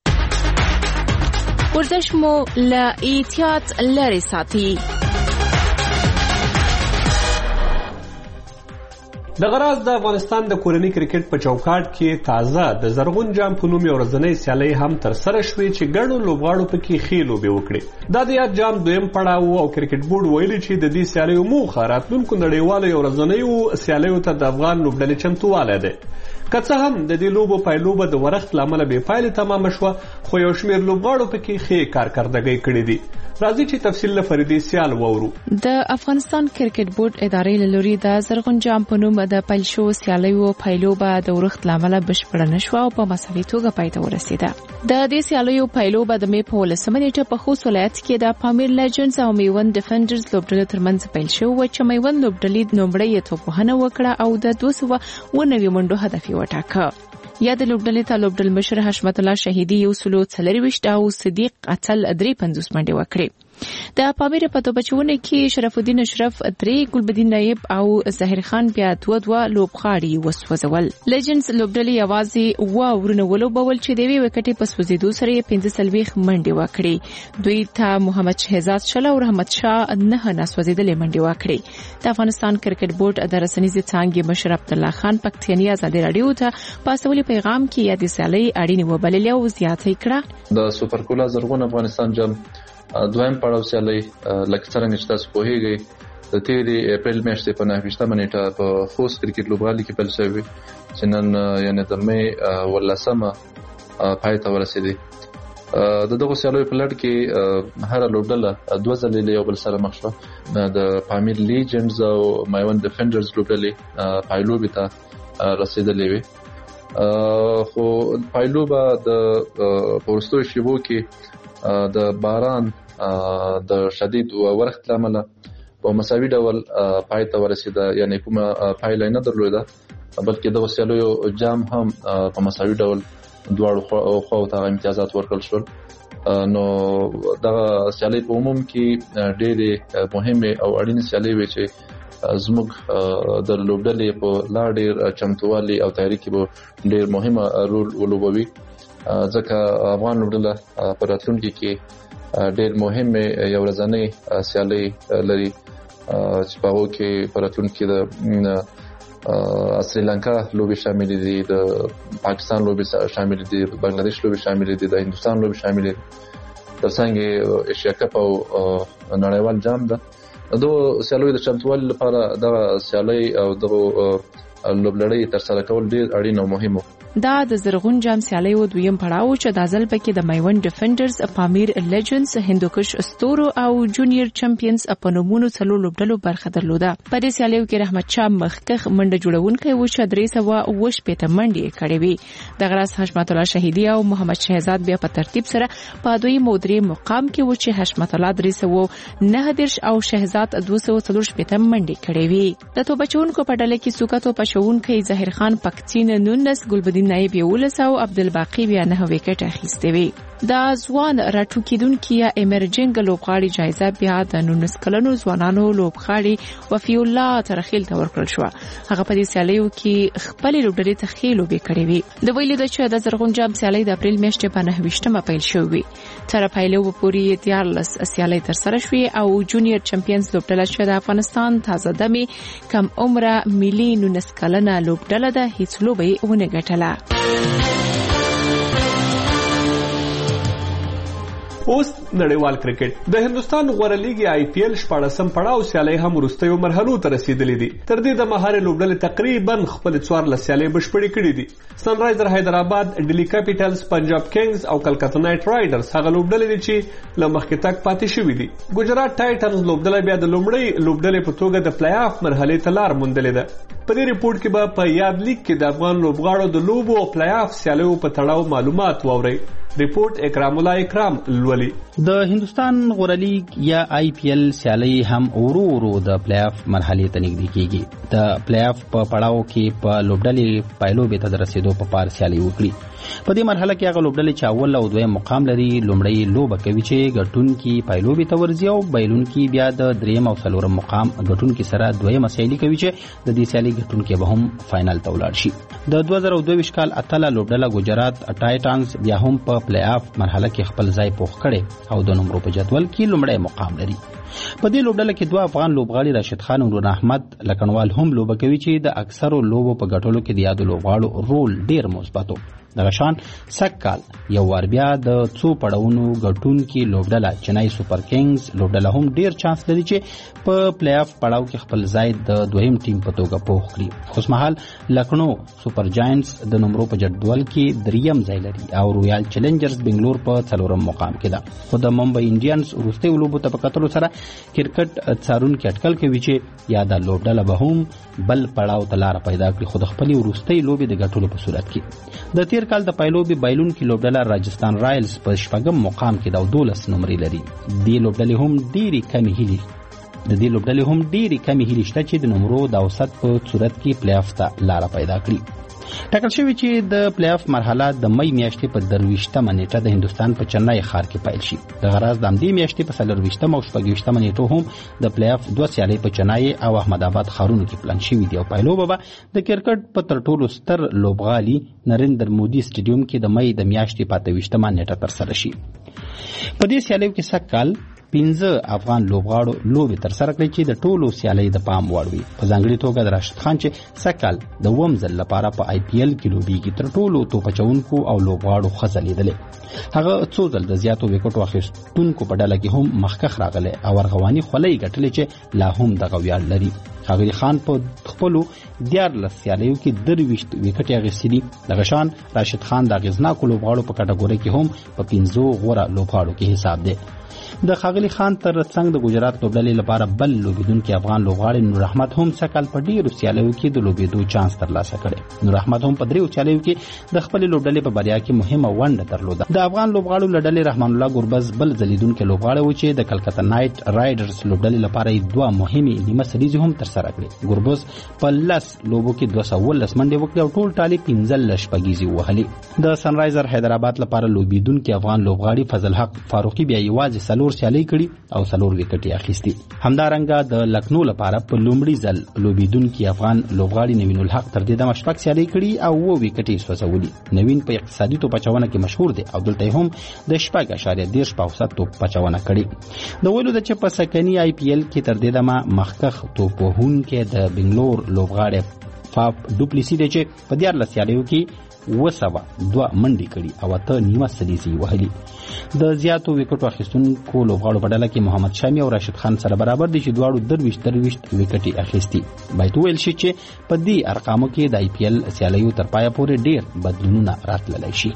ورزش مو له احتیاط لرې ساتي. دغه راز د افغانستان د کورني کرکټ په چوکاټ کې تازه د زرغون جام په نوم یو ورځنۍ سیالۍ هم ترسره شوې چې ګڼو لوبغاړو پکې ښې لوبې وکړې. دا د یاد جام دویم پړاو او کرکټ بورډ ویلي چې د دې سیالیو موخه راتلونکو نړیوالو یو ورځنیو سیالیو ته د افغان لوبډلې چمتووالی دی. که څه هم د دې لوبو پایلوبه د ورښت له امله بې پایلې تمامه شوه، خو یو شمېر لوبغاړو پکې ښې کارکردګۍ کړې دي. راځي چې تفصیل له فریدې سیال وورو. د افغانستان کرکټ بورډ ادارې له لوري د زرغون جام په نوم د پیل شوو سیالیو پایلوبه د ورښت له امله بشپړه نه شوه او په مساوي توګه پای ته ورسېده. د دې سیالیو پایلوبه د مې په ولسمه نیټه په خوست ولایت کې د پامیر لیجنډز او میوند ډیفنډرز لوبډلو ترمنځ پیل شوه چې میوند لوبډلې لومړی یې توپوهنه وکړه او د دوه سوه اووه نوي منډو هدف یې وټاکه. یا د لوبډلې ته لوبډل مشر حشمت الله شهیدي یو سلو څلرویشت او صدیق اتل درې پنځوس منډې وکړې. د پامیر په توپچونه کې شرف الدین اشرف درې، ګلبدین نایب او ظاهر خان بیا دوه دوه لوبغاړي وسوځول. لیجنډز لوبډلې یوازې اووه اورونه ولوبول چې د یوې وکټې په سوځېدو سره یې پنځه څلوېښت منډې وکړې. دوی ته محمد شهزاد شل او رحمت شاه نه ناسوځېدلې منډې وکړې. د افغانستان کرکټ بورډ د رسنیزې څانګې مشر عبدالله خان پکتیاني ازادي راډیو ته په اصلي پیغام کې یادې سیالۍ اړینې وبللې او زیاته کړه. د سوپرکولا زرغون افغانستان جام دویم پړاو سیالۍ لکه څرنګه چې تاسو پوهیږئ د تیرې اپریل میاشتې په نهه ویشتمه نیټه په خوست کرکټ لوبغالي کې پیل شوی چې نن یعنې د مې ولسمه پای ته ورسېدې. د دغو سیالیو په لړ کې هره لوبډله دوه ځلې له یو بل سره مخ شوه. د پامیر لیجنډز او میوند ډیفنډرز لوبډلې پایلوبې ته رسېدلې وې، خو پایلوبه د په وروستیو شېبو کې د باران د شدید ورښت له امله په مساوي ډول پای ته ورسېده، یعنې کومه پایله نه درلوده، بلکې دغو سیالیو جام هم په مساوي ډول دواړو خواو ته امتیازات ورکړل شول. نو دغه سیالۍ په عموم کې ډېرې مهمې او اړینې سیالۍ وې چې زموږ د لوبډلې په لا ډېر چمتووالي او تیاري کې به ډېر مهمه رول ولوبوي، ځکه افغان لوبډله په راتلونکي کې ډېر مهمه یو ورځنۍ سیالۍ لري چې په هغه کې په راتلونکي د سریلانکا لوبې شامل دي، د پاکستان لوبې شامل دي، د بنگلادیش لوبې شامل دي، د هندوستان لوبې شامل دي، ترڅنګ ایشیا کپ او نړیوال جام ده. دغه سیالیو د چمتووالي لپاره دغه سیالۍ او دغه لوبلړۍ ترسره کول ډېر اړین او مهم وو. دا د زرغون جام سیالیو دویم پړاو چې د ځل پکې د میوند ډیفنډرز، پامیر لیجنډز، هندوکش ستورو او جونیئر چمپیونز په نومونو څلور لوبډلو برخه درلوده. په دې سیالیو کې رحمت شاه مخکخ منډه جوړونکی و چې درې سوه اووه شپېته منډې یې کړې وې. دغه راز حشمت الله شهیدي او محمد شهزاد بیا په ترتیب سره په دویم او درېیم مقام کې و چې حشمت الله درې سوه نهه دېرش او شهزاد دوه سوه څلور شپېته منډې کړې وې. د توپچونکو په ډله کې سوکه توپچونکی ظاهر خان پکتین نونس، ګلبدین نایب یولس او عبدالباقی بیا نه وکټ اخیستې وې. د ځوان راټوکیدونکي یا ایمرجنګ لوبغاړي جایزه بیا د نونس کلنو ځوانانو لوبغاړي وفي الله ترخیل ته ورکړل شوه. هغه په دې سیالیو کې خپل لوبډلې ته ښې لوبې کړې وې. د ویلي ده چې د زرغون جام سیالۍ د اپریل میاشتې په نهه ویشتمه پیل شوې وې. تر پایلوبه پورې دیارلس سیالۍ ترسره شوې او جونیئر چمپیونز لوبډله چې د افغانستان تازه دمې کم عمره ملي نونس کلنه لوبډله ده هیڅ لوبه یې ونه ګټله. اوس نړیوال کرکټ. د هندستان غوره لیګ آی پی ایل شپاړسم پړاو سیالۍ هم وروستیو مرحلو ته رسیدلې دي. تر دې د مهار لوبډلې تقریبا خپل څوارلس سیالۍ بشپړې کړې دي. سنرایزر حیدرآباد، ډیلی کیپیټلز، پنجاب کینګز او کلکتا نایټ رایډرز هغه لوبډلې دي چې له مخکې تک پاتې شوي دي. ګجرات ټایټنز لوبډله بیا د لومړۍ لوبډلې په توګه د پلی آف مرحلې ته لار موندلې ده. په دې ریپورت کې به په یاد لیګ کې د افغان لوبغاړو د لوبو او پلی آف سیالیو په تړاو معلومات واورئ. ریپورت اکرام الله اکرام لولي. د هندستان غوره لیګ یا آی پی ایل سیالي هم ورو ورو د پلی آف مرحلې ته نږدې کیږي. د پلی آف په پړاو کې په لوبډلې پایلوبې ته د رسیدو په پار سیالي وکړي. په دې مرحله کې هغه لوبډلې چې اول او دویم مقام لري لومړی لوبه کوي چې ګټونکي پایلوبې ته ورځي او بایلونکي بیا د دریم او څلورم مقام ګټونکي سره دویمه سیالي کوي چې د دې سیالي ګټونکي به هم فائنل ته ولاړ شي. د دوه زره دوه ویشت کال اتله لوبډله ګجرات ټایټنز بیا هم په پلی آف مرحله کې خپل ځای پوخ کړي او د نمرو په جدول کې لومړی مقام لري. په دې لوبډله کې دوه افغان لوبغاړي راشد خان او نور احمد لکنوال هم لوبه کوي چې د اکثرو لوبو په ګټلو کې د یادو لوبغاړو رول ډیر مثبت و. دغه شان سږ کال یو وار بیا د څو پړاوونو ګټونکي لوبډله چنای سوپر کینګز لوبډله هم ډیر چانس لري چې په پلی آف پړاو کې خپل ځای د دویم ټیم په توګه پوخ کړي. اوسمهال لکھنو سوپر جاینټس د نمرو په جدول کې دریم ځای لري او رویال چیلنجرز بنگلور په څلورم مقام کې ده. خو د ممبئی انډینز وروستیو لوبو ته په کتلو سره کرکټ څارونکي اټکل کوي چې یا د لوبډله به هم بل پړاو ته لاره پیدا کړي، خو د خپلې وروستۍ لوبې د ګټلو په صورت کې. د تیر کال د پایلوبې بایلونکي لوبډله راجستان رایلز په شپږم مقام کې د دولس نمرې لري. دې لوبډلې هم ډېرې کمې هیلې د دې لوبډلې هم ډېرې کمې هیلې شته چې د نمرو د اوسط په صورت کې پلی آف ته لاره پیدا کړي. ټاکل شوی چې د پلی آف مرحله د مئی میاشتې په درویشتمه نیټه د هندستان په چنای ښار کې پیل شي. د غراض د همدې میاشتې په څلرویشتمه او شپږویشتمه نیټو هم د پلی آف دوه سیالۍ په چنای او احمد آباد ښارونو کې پلان شوي دي او پایلوبه به د کرکټ په تر ټولو ستر لوبغالي نریندر مودي سټیډیوم کې د مئی د میاشتې په اتهویشتمه نیټه ترسره شي. په دې سیالیو کې سږ کال پنځه افغان لوبغاړو لوبې ترسره کړې چې د ټولو سیالۍ د پام وړ وي. په ځانګړې توګه د راشد خان چې سږ کال د اووم ځل لپاره په آی پی ایل کې لوبېږي تر ټولو توپ اچوونکو او لوبغاړو ښه ځلېدلی. هغه څو ځل د زیاتو وکټو اخیستونکو په ډله کې هم مخکښ راغلی او ارغواني خولۍ ګټلې چې لا هم دغه ویاړ لري. ښاغلي خان په خپلو دیارلس سیالیو کې درویشت وکټې اخیستي دي. دغه شان راشد خان د اغېزناکو لوبغاړو په کټګورۍ کې هم په پنځو غوره لوبغاړو کې حساب دی. د ښاغلي خان تر څنګ د ګجرات لوبډلې لپاره بل لوبېدونکي افغان لوبغاړی نور احمد هم سږ کال په ډېرو سیالیو کې د لوبېدو چانس ترلاسه کړی. نور احمد هم په دریو سیالیو کې د خپلې لوبډلې په بریا کې مهمه ونډه درلوده. د افغان لوبغاړو له ډلې رحمان الله ګربز بل ځلیدونکی لوبغاړی و چې د کلکتا نایټ رایډرز لوبډلې لپاره یې دوه مهمې نیمه سریزې هم ترسره کړې. ګربز په لس لوبو کې دوه سوه اوولس منډې وکړې او ټول ټالې پنځلس شپږیزې ووهلې. د سنرایزر حیدرآباد لپاره لوبېدونکي افغان لوبغاړي فضل حق فاروقي بیا یوازې څلور سیالۍ کړي او څلور وکټې اخیستي. همدارنګه د لکھنو لپاره په لومړي ځل لوبېدونکي افغان لوبغاړي نوین الحق تر دې دمه شپږ سیالۍ کړي او اووه وکټې یې سوځولي. نوین په اقتصادي توپ اچونه کې مشهور دی او دلته هم د شپږ اشاریه دېرش په اوسط توپ اچونه کړې. د ویلو ده چې په سکني آی پی ایل کې تر دې دمه مخکښ توپ وهونکی د بنګلور لوبغاړی فاف ډوپلیسي دی چې په دیارلس سیالیو کې اوه سوه دوه منډې کړي او اته نیمه سریزې وهلي. د زیاتو وکټو اخیستونکو لوبغاړو په ډله کې محمد شامي او راشد خان سره برابر دي چې دواړو درویشت درویشت وکټې اخیستي. باید وویل شي چې په دې ارقامو کې د آی پی ایل سیالیو تر پایه پورې ډېر بدلونونه راتللی شي.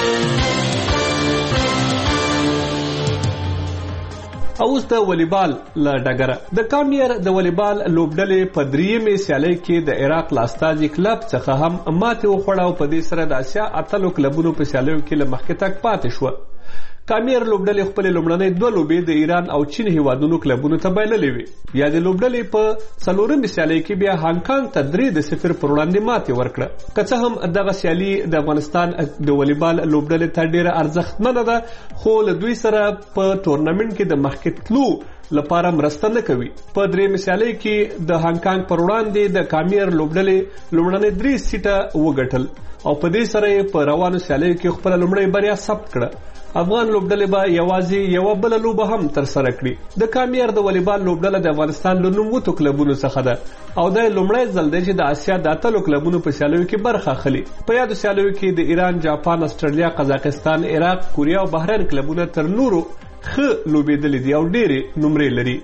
اوس د والیبال له ډګره د کامیر د والیبال لوبډلې په دریمې سیالۍ کې د عراق له استازي کلب څخه هم ماتې وخوړه او په دې سره د اسیا اتلو کلبونو په سیالیو کې له مخکې تګ پاتې شوه. کامیر لوبډلې خپلې لومړنۍ دوه لوبې د ایران او چین هیوادونو کلبونو ته بایللې وې. یا د لوبډلې په څلورمې سیالۍ کې بیا هانګ ته درې د صفر پر وړاندې ماتې ورکړه. که څه هم دغه سیالي د افغانستان د والیبال لوبډلې ته ډېره ارزښتمنه ده خو له دوی سره په تورنمنټ کې د مخکې تلو لپاره مرسته نه کوي. په درېیمې سیالۍ کې د هانګ پر وړاندې د کامیر لوبډلې لومړنۍ درې سیټه وګټل او په دې سره یې په روانو سیالیو کې خپله لومړۍ بریا ثبت کړه. افغان لوبډلې به یوازې یوه بله لوبه هم ترسره کړي. د کامیر د والیبال لوبډله د افغانستان له نوموتو کلبونو څخه ده او دا لومړی ځل دی چې د اسیا د اتلو کلبونو په سیالیو کې برخه اخلي. په یادو سیالیو کې د ایران، جاپان، استرالیا، قزاقستان، عراق، کوریا او بحرین کلبونه تر نورو ښه لوبېدلي دي او ډېرې نمرې لري.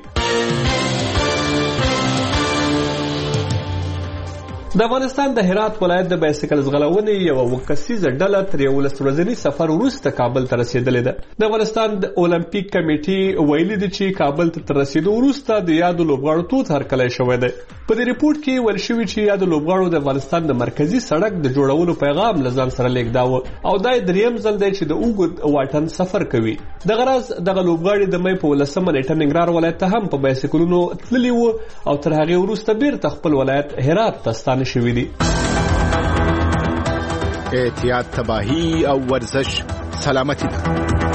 د افغانستان د هرات ولایت د بایسکل ځغلونې یوه اووه کسیزه ډله تر یولس ورځني سفر وروسته کابل ته رسېدلې ده. د افغانستان د اولمپیک کمیټې ویلي دي چې کابل ته تر رسېدو وروسته د یادو لوبغاړو تود هرکلی شوی دی. په دې ریپورټ کې ویل شوي چې یادو لوبغاړو د افغانستان د مرکزي سړک د جوړولو پیغام له ځان سره لېږداوه او دا یې دریم ځل دی چې د اوږد واټن سفر کوي. دغه راز دغه لوبغاړي د مۍ په ولسمه نیټه ننګرهار ولایت ته هم په بایسکلونو تللي وو او تر هغې وروسته بیرته خپل ولایت هرات ته ستانه شوي دي. احتیاط، تباهی او ورزش سلامتی ده.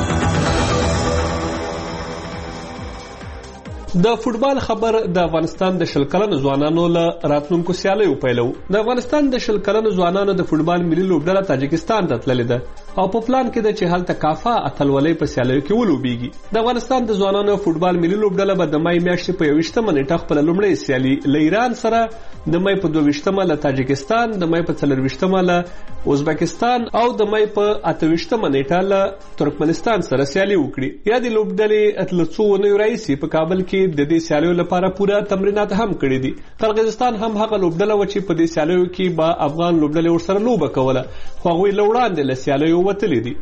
د فوټبال خبر د افغانستان د شل کلنو ځوانانو له راتلونکو سیالیو پیلو. د افغانستان د شل کلنو ځوانانو د فوټبال ملي لوبډله تاجکستان ته تللې ده او په پلان کې ده چې هلته کافه اتلولۍ په سیالیو کې ولوبېږي. د افغانستان د ځوانانو فوټبال ملي لوبډله به د مای میاشتې په یوویشتمه نیټه خپله لومړۍ سیالي له ایران سره، د مای په دوه-ویشتمه له تاجکستان، د مای په څلور-ویشتمه له ازبکستان او د مای په اته-ویشتمه نیټه له ترکمنستان سره سیالي وکړي. یا د لوبډلې له څو اونیو راهیسې په کابل کې د دې سیالیو لپاره پوره تمرینات هم کړي دي. قرغیزستان هم هغه لوبډله وه چې په دې سیالیو کې به افغان لوبډلې ورسره لوبه کوله، خو هغوی له وړاندې له سیالیو وتلي دي.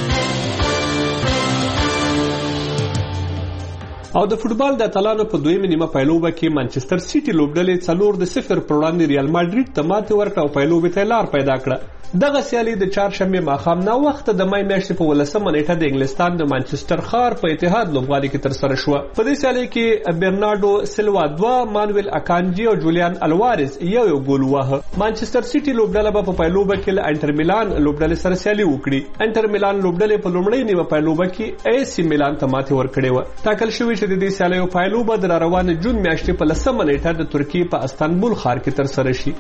او د فوټبال د اتلانو په دویمه نیمه پیلوبه کې مانچستر سیټي لوبډلې څلور د صفر پر وړاندې ریال ماډریډ ته ماتې ورکړه او پیلوبې ته لار پیدا کړه. دغه سیالي د چهارشنبې ماښام ناوخته د مای میاشتې په ولسمه نیټه د انګلستان د مانچستر ښار په اتحاد لوبغالي کې ترسره شوه. په دې سیالۍ کې برناردو سیلوا دوه، مانویل اکانجي او جولیان الوارز یو یو ګول وواهه. مانچستر سیټي لوبډله به په پیلوبه کې له انټر میلان لوبډلې سره سیالي وکړي. انټر میلان لوبډلې په لومړۍ نیمه پیلوبه کې ای سی میلان ته ماتې ورکړې وه. ټاکل شوي چې د دې سیالیو پیلوبه د راروانې جون میاشتې په لسمه نیټه د ترکیې په استانبول ښار کې ترسره شي.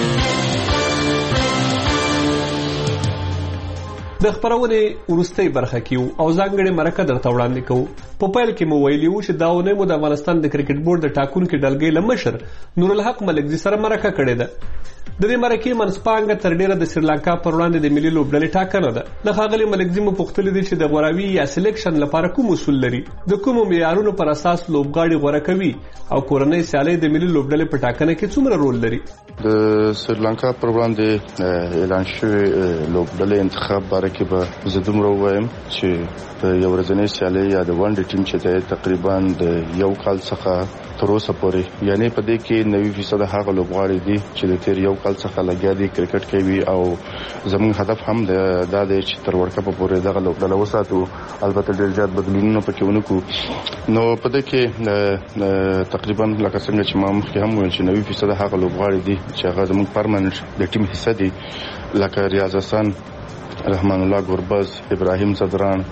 د خبرونې وروستۍ برخه کې او ځانګړې مرکه درته وړاندې کوو. په پیل کې مو ویلي وو چې دا اونۍ مو د افغانستان د کرکټ بورډ د ټاکونکي ډلګۍ له مشر نورالحق ملکزي سره مرکه کړې ده. د دې مرکې منځپانګه تر ډیره د سریلانکا پر وړاندې د ملي لوبډلې ټاکنه ده. له ښاغلي ملکزي مو پوښتلي دي چې د غوراوي یا سلیکشن لپاره کوم اصول لري، د کومو معیارونو پر اساس لوبغاړي غوره کوي او کورنۍ سیالۍ د ملي لوبډلې په ټاکنه کې څومره رول لري. د سریلانکا پر وړاندې اعلان شوی لوبډلې انتخاب باره کې به زه دومره ووایم چې د یو ورځنۍ سیالۍ یا د ونډې ټیم چې دی تقریبا د یو کال څخه تر اوسه پورې، یعنی په دې کې نوي فیصد هغه لوبغاړي دي چې د تیر یو کال څخه لګیا دي کرکټ کوي او زموږ هدف هم دا دی چې تر ورکه پورې دغه لوبډله وساتو. البته ډېر زیات بدلونونه پکې ونه کړو. نو په دې کې تقریبا لکه څنګه چې ما مخکې هم ویل چې نوي فیصد هغه لوبغاړي دي چې هغه زموږ پرمننټ د ټیم حصه دي، لکه ریاض حسن، رحمان الله ګوربز، ابراهیم زدران،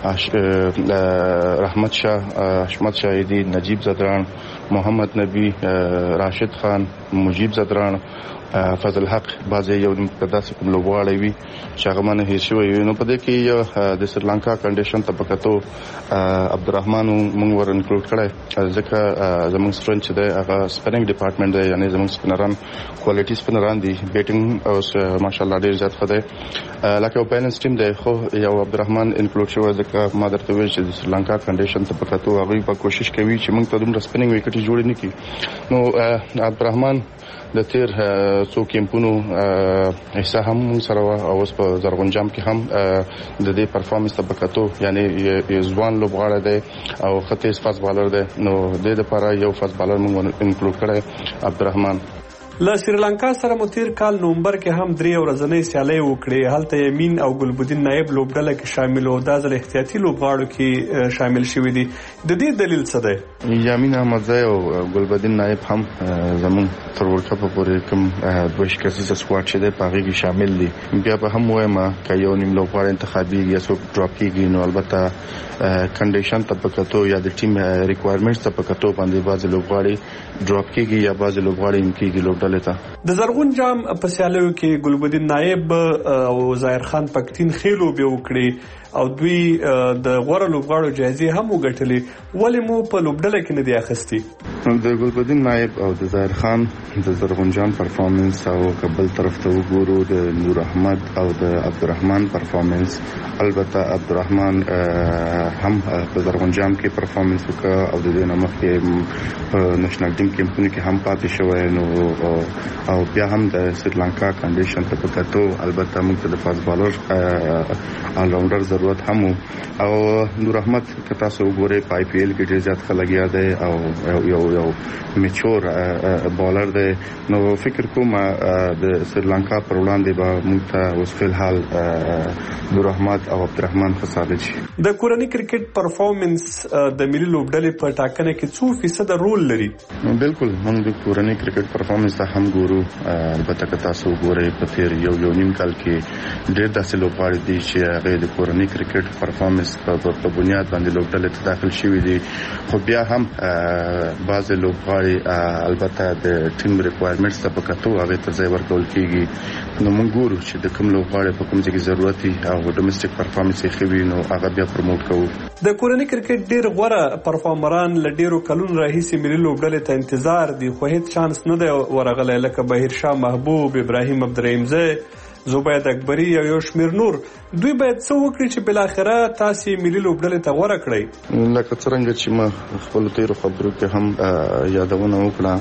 رحمت شاه، حشمت شاهدی، نجیب زدران، محمد نبی، راشد خان، مجیب زدران، فضل حق، بعضې یو په داسې کوم لوبغاړی وي چې هغه مانه هېر شوی وي. نو په دې کې یو د سریلانکا کنډیشن ته په کتو عبدالرحمن مونږ ور انکلوډ کړی، ځکه زموږ سپرنټ چې دی هغه سپننګ ډپارټمنټ دی، یعنې زموږ سپنران کوالټي سپنران دي، بیټنګ او ماشاءالله ډېر زیات ښه دی، لکه یو بیلنس ټیم دی. خو یو عبدالرحمن انکلوډ شوی ځکه ما درته ویل چې د سریلانکا کنډیشن ته په کتو هغوی په کوشش کوي چې موږ ته دومره سپننګ وکټې جوړې نه کړي. نو عبدالرحمن د تیر څو کیمپونو حصہ هم سره او اوس په زرغونجام کې هم د دې پرفارمنس ته بکاتو، یعنی ځوان لوبغاړی دی او ښه تیز فاست بالر دی. نو د دې لپاره یو فاست بالر موږ انکلوډ کړی عبدالرحمن. له سریلانکا سره مو تیر کال نومبر کې هم درې ورځنۍ سیالۍ وکړې. هلته یمین او ګلبدین نایب لوبډله کې شامل و، دا ځل احتیاطي لوبغاړو کې شامل شوي دي. د دې دلیل څه دی؟ یمین احمدزی او ګلبدین نایب هم زموږ تر ورکه پورې کوم دوه کسیزه سکواډ چې دی په هغې کې شامل دي. بیا به هم وایم که یو نیم لوبغاړی انتخابېږي یا څوک ډراپ کېږي، نو البته کنډیشن ته په کتو یا د ټیم ریکوایرمنټس ته په کتو باندې بعضې لوبغاړي ډراپ کېږي یا بعضې لوبغاړي هم کېږي. لوبډلې ته. د زرغون جام په سیالیو کې ګلبدین نایب او ظاهر خان پکتین خېلو به وکړي او دوی د غوړه لوبغاړو جایزې هم وګټلې، ولې مو په لوبډله کې نه دی اخیستي؟ د ګلبدین نایب او د ظاهر خان د زرغون جام پرفارمنس او قبل طرف ته وګورو د نور احمد او د عبدالرحمن پرفارمنس. البته عبدالرحمن هم په زرغون جام کې پرفارمنس وکړ او د دې نه مخکې په نېشنل ټیم کیمپونو کې هم پاتې شوی نو او بیا هم د سریلانکا کنډیشن ته په کتو البته موږ د فاست بالر آل راونډر ضرورت هم او نور احمد که تاسو وګورئ په آی پی ایل کې ډېر زیات ښه لګیا دی او یو یو میچور بالر دی، نو فکر کوم د سریلانکا پر وړاندې به موږ ته اوس فلحال نور احمد او عبدالرحمن ښه ثابت شي. د کورني کرکټ پرفارمنس د ملي لوبډلې په ټاکنه کې څو فیصد رول لري؟ بالکل موږ د کورني کرکټ پرفارمنس ته هم ګورو. البته که تاسو وګورئ په تیر یو یو نیم کال کې ډېر داسې لوبغاړي دي چې هغه د کورني کرکټ پرفارمنس په بنیاد باندې لوبډلې ته داخل شوي دي، خو بیا هم بعضې لوبغاړي البته د ټیم ریکوایرمنټس ته په کتو هغې ته ځای ورکول کېږي. نو موږ ګورو چې د کوم لوبغاړي په کوم ځای کې ضرورت وي او ډومسټیک پرفارمنس یې ښه وي نو هغه بیا پروموټ کوو. د کورني کرکټ ډېر غوره پرفارمران له ډېرو کلونو راهیسې ملي لوبډلې ته انتظار دي، خو هیڅ چانس نه دی ورغلی، لکه بهیر شاه محبوب، ابراهیم عبدالرحیمزی، زبید اکبري او یو شمیر نور. دوی باید څه وکړي چې بالاخره تاسې ملي لوبډلې ته غوره کړئ؟ لکه څرنګه چې ما خپلو تیرو خبرو کې هم یادونه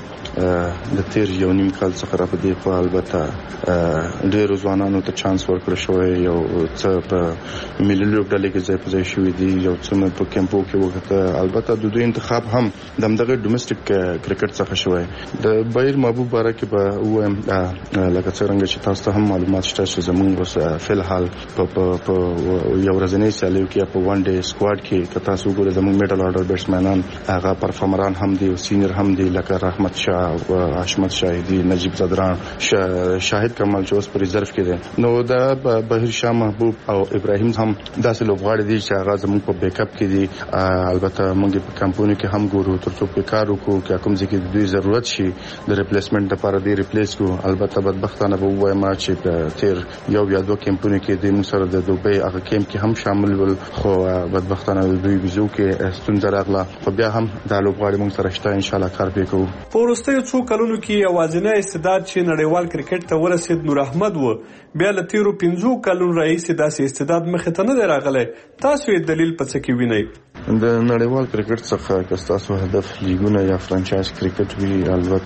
وکړه، د تیر یو نیم کال څخه را په دې خوا البته ډېرو ځوانانو ته چانس ورکړل شوی، یو څه په ملي لوبډلې کې ځای په ځای شوي دي، یو څه مې په کیمپو کې وکړه. البته د دوی انتخاب هم د همدغه ډومسټیک کرکټ څخه شوی. د بهیر محبوب باره کې به ووایم لکه څرنګه چې تاسو ته هم معلومات شته چې زموږ اوس فلحال په په یو ورځنۍ سیالیو کې په ون ډے سکواډ کې که تاسو وګورئ زموږ میډل آرډر بیټسمنان هغه پرفارمران هم دي او سینیر هم دي، لکه رحمت شاه، حشمت شاهدي، نجیب زدران، شاهد کمال چې اوس په ریزرو کې دي. نو دا بهیر شاه محبوب او ابراهیم هم داسې لوبغاړي دي چې هغه زموږ په بیک اپ کې دي. البته موږ په کمپونو کې هم ګورو ترڅو په کار وکړو چې کوم ځای کې دوی ضرورت شي د ریپلیسمنت لپاره دی ریپلیس کو. البته بدبختانه به ووایم چې تیر یو یا دوه کیمپونه کې د موږ سره د دوبۍ هغه کیمپ کې هم شامل ول، خو بدبختانه د دوی ویزو کې ستونزه راغله، خو بیا هم دا لوبغاړي موږ سره شته، ان شاء الله کار پې کوو. په وروستیو څو کلونو کې یوازینی استعداد چې نړیوال کرکټ ته ورسید نور احمد و، بیا له تیرو پنځو کلونو راهیسې داسې استعداد مخې ته نه دی راغلی. تاسو یې دلیل په څه کې وینئ؟ د نړیوال کرکټ څخه که ستاسو هدف لیګونه یا فرانچایز کرکټ وي،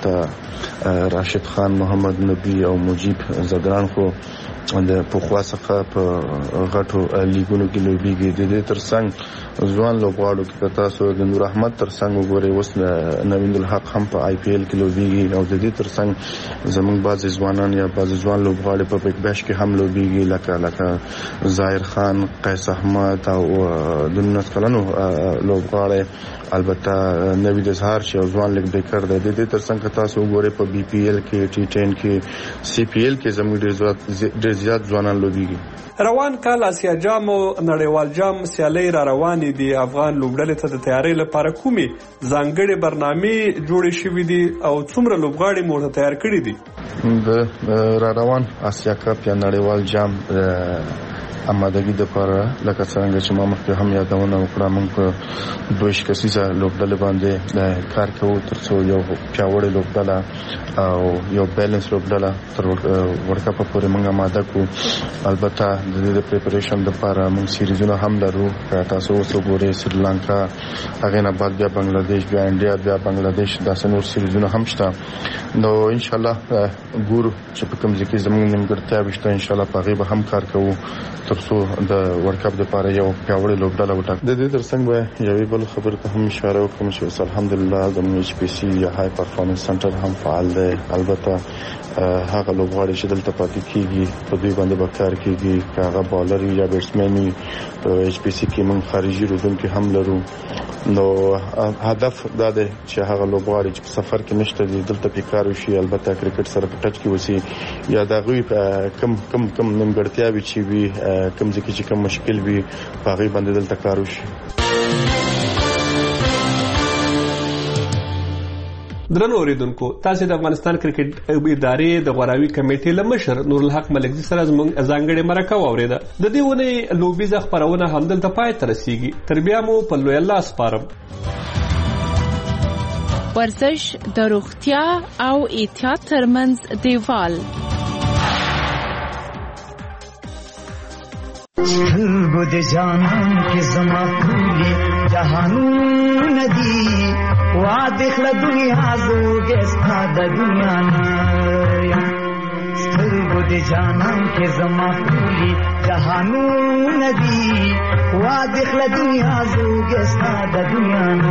البته راشد خان، محمد نبی او مجیب زدران خو د پخوا څخه په غټو لیګونو کې لوبېږي. د دې ترڅنګ ځوان لوبغاړو کې تاسو د نور احمد ترڅنګ وګورئ، اوس نوین الحق هم په آی پی ایل کې لوبېږي او د دې ترڅنګ زموږ بعضې ځوانان یا بعضې ځوان لوبغاړي په بګ بیش کې هم لوبېږي، لکه لکه ظاهر خان، قیس احمد او د نولس کلنو لوبغاړی البته نوید اظهار چې ځوان لیګ بیکر دی. د دې ترڅنګ تاسو وګورئ په بی پی ایل کې، ټي ټین کې، سی پی ایل کې زموږ ډېر زیات ځوانان لوبېږي. روان کال آسیا جام او نړیوال جام سیالۍ را روانې دي. افغان لوبډلې ته د تیارۍ لپاره کومې ځانګړې برنامې جوړې شوې دي او څومره لوبغاړي مو ورته تیار کړي دي؟ د را روان آسیا کپ یا نړیوال جام آمادګي لپاره لکه څنګه چې ما مخکې هم یادونه وکړه، موږ په دویش کسیزه لوبډلې باندې کار کوو ترڅو یو پیاوړې لوبډله او یو بیلنس لوبډله تر ورکپ پورې موږ آماده کړو. البته د دې د پریپریشن لپاره موږ سیریزونه هم لرو. تاسو اوس وګورئ سریلانکا، هغې نه بعد بیا بنګلادیش، بیا انډیا، بیا بنګلادیش، داسې نور سیریزونه هم شته. نو انشاءالله ګورو چې په کوم ځای کې زموږ نیمګړتیاوې شته، انشاءالله په هغې به هم کار کوو ترڅو د ورلد کپ لپاره یو پیاوړی لوبډله وټاکو. د دې ترڅنګ به یوې بل خبرې ته هم اشاره وکړم چې اوس الحمدلله زموږ ایچ پی سی یا های پرفارمنس سنټر هم فعال دی. البته هغه لوبغاړي چې دلته پاتې کیږي په دوی باندې به کار کیږي، که هغه بالر یا بیټسمن وي. په ایچ پی سی کې موږ خارجي روزونکي هم لرو. نو هدف دا دی چې هغه لوبغاړي چې په سفر کې نشته دي دلته پې کار وشي، البته کرکټ سره په ټچ کې وسی، یا د هغوی کم کم کم نیمګړتیاوې چې وي، کم ځای کې چې کم مشکل وي، په هغوی باندې دلته کار وشي. درنو اوریدونکو تاسو د افغانستان کرکټ ادارې د غوراوي کمیټې لمشر نورالحق ملکزي سره زموږ ځانګړې مرکه واوریده. د دې ونې لوبیزه خبرونه همدلته پای ته رسیږي. تر بیا مو په لوی الله سپارم. ورزش د روغتیا او احتیاط ترمنځ دیوال. سترګو د جانان کې زما ټولې جهانونه دي واده کړه دنیا زوګې ستا د دنیا نه سترګو د جانان کې زما ټولې جهانونه دي واده کړه دنیا زوګې ستا د دنیا نه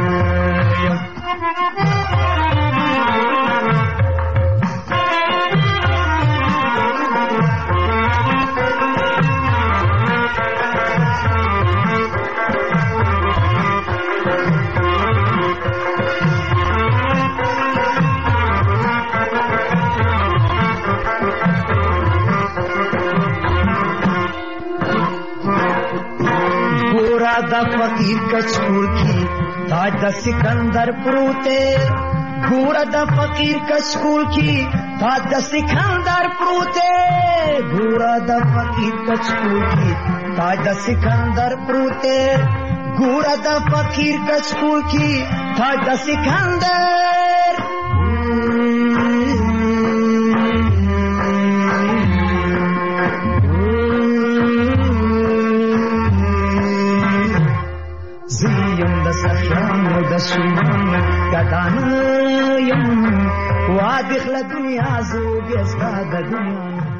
دا فقیر کچکول کی تاج دا سکندر پروتے گورا دا فقیر کچکول کی تاج دا سکندر پروتے گورا دا فقیر کچکول کی تاج دا سکندر پروتے گورا دا فقیر کچکول کی تاج دا سکندر سخیانو د سلمانو گدانو یم وادخ له دنیا زوګې ستا د دنیا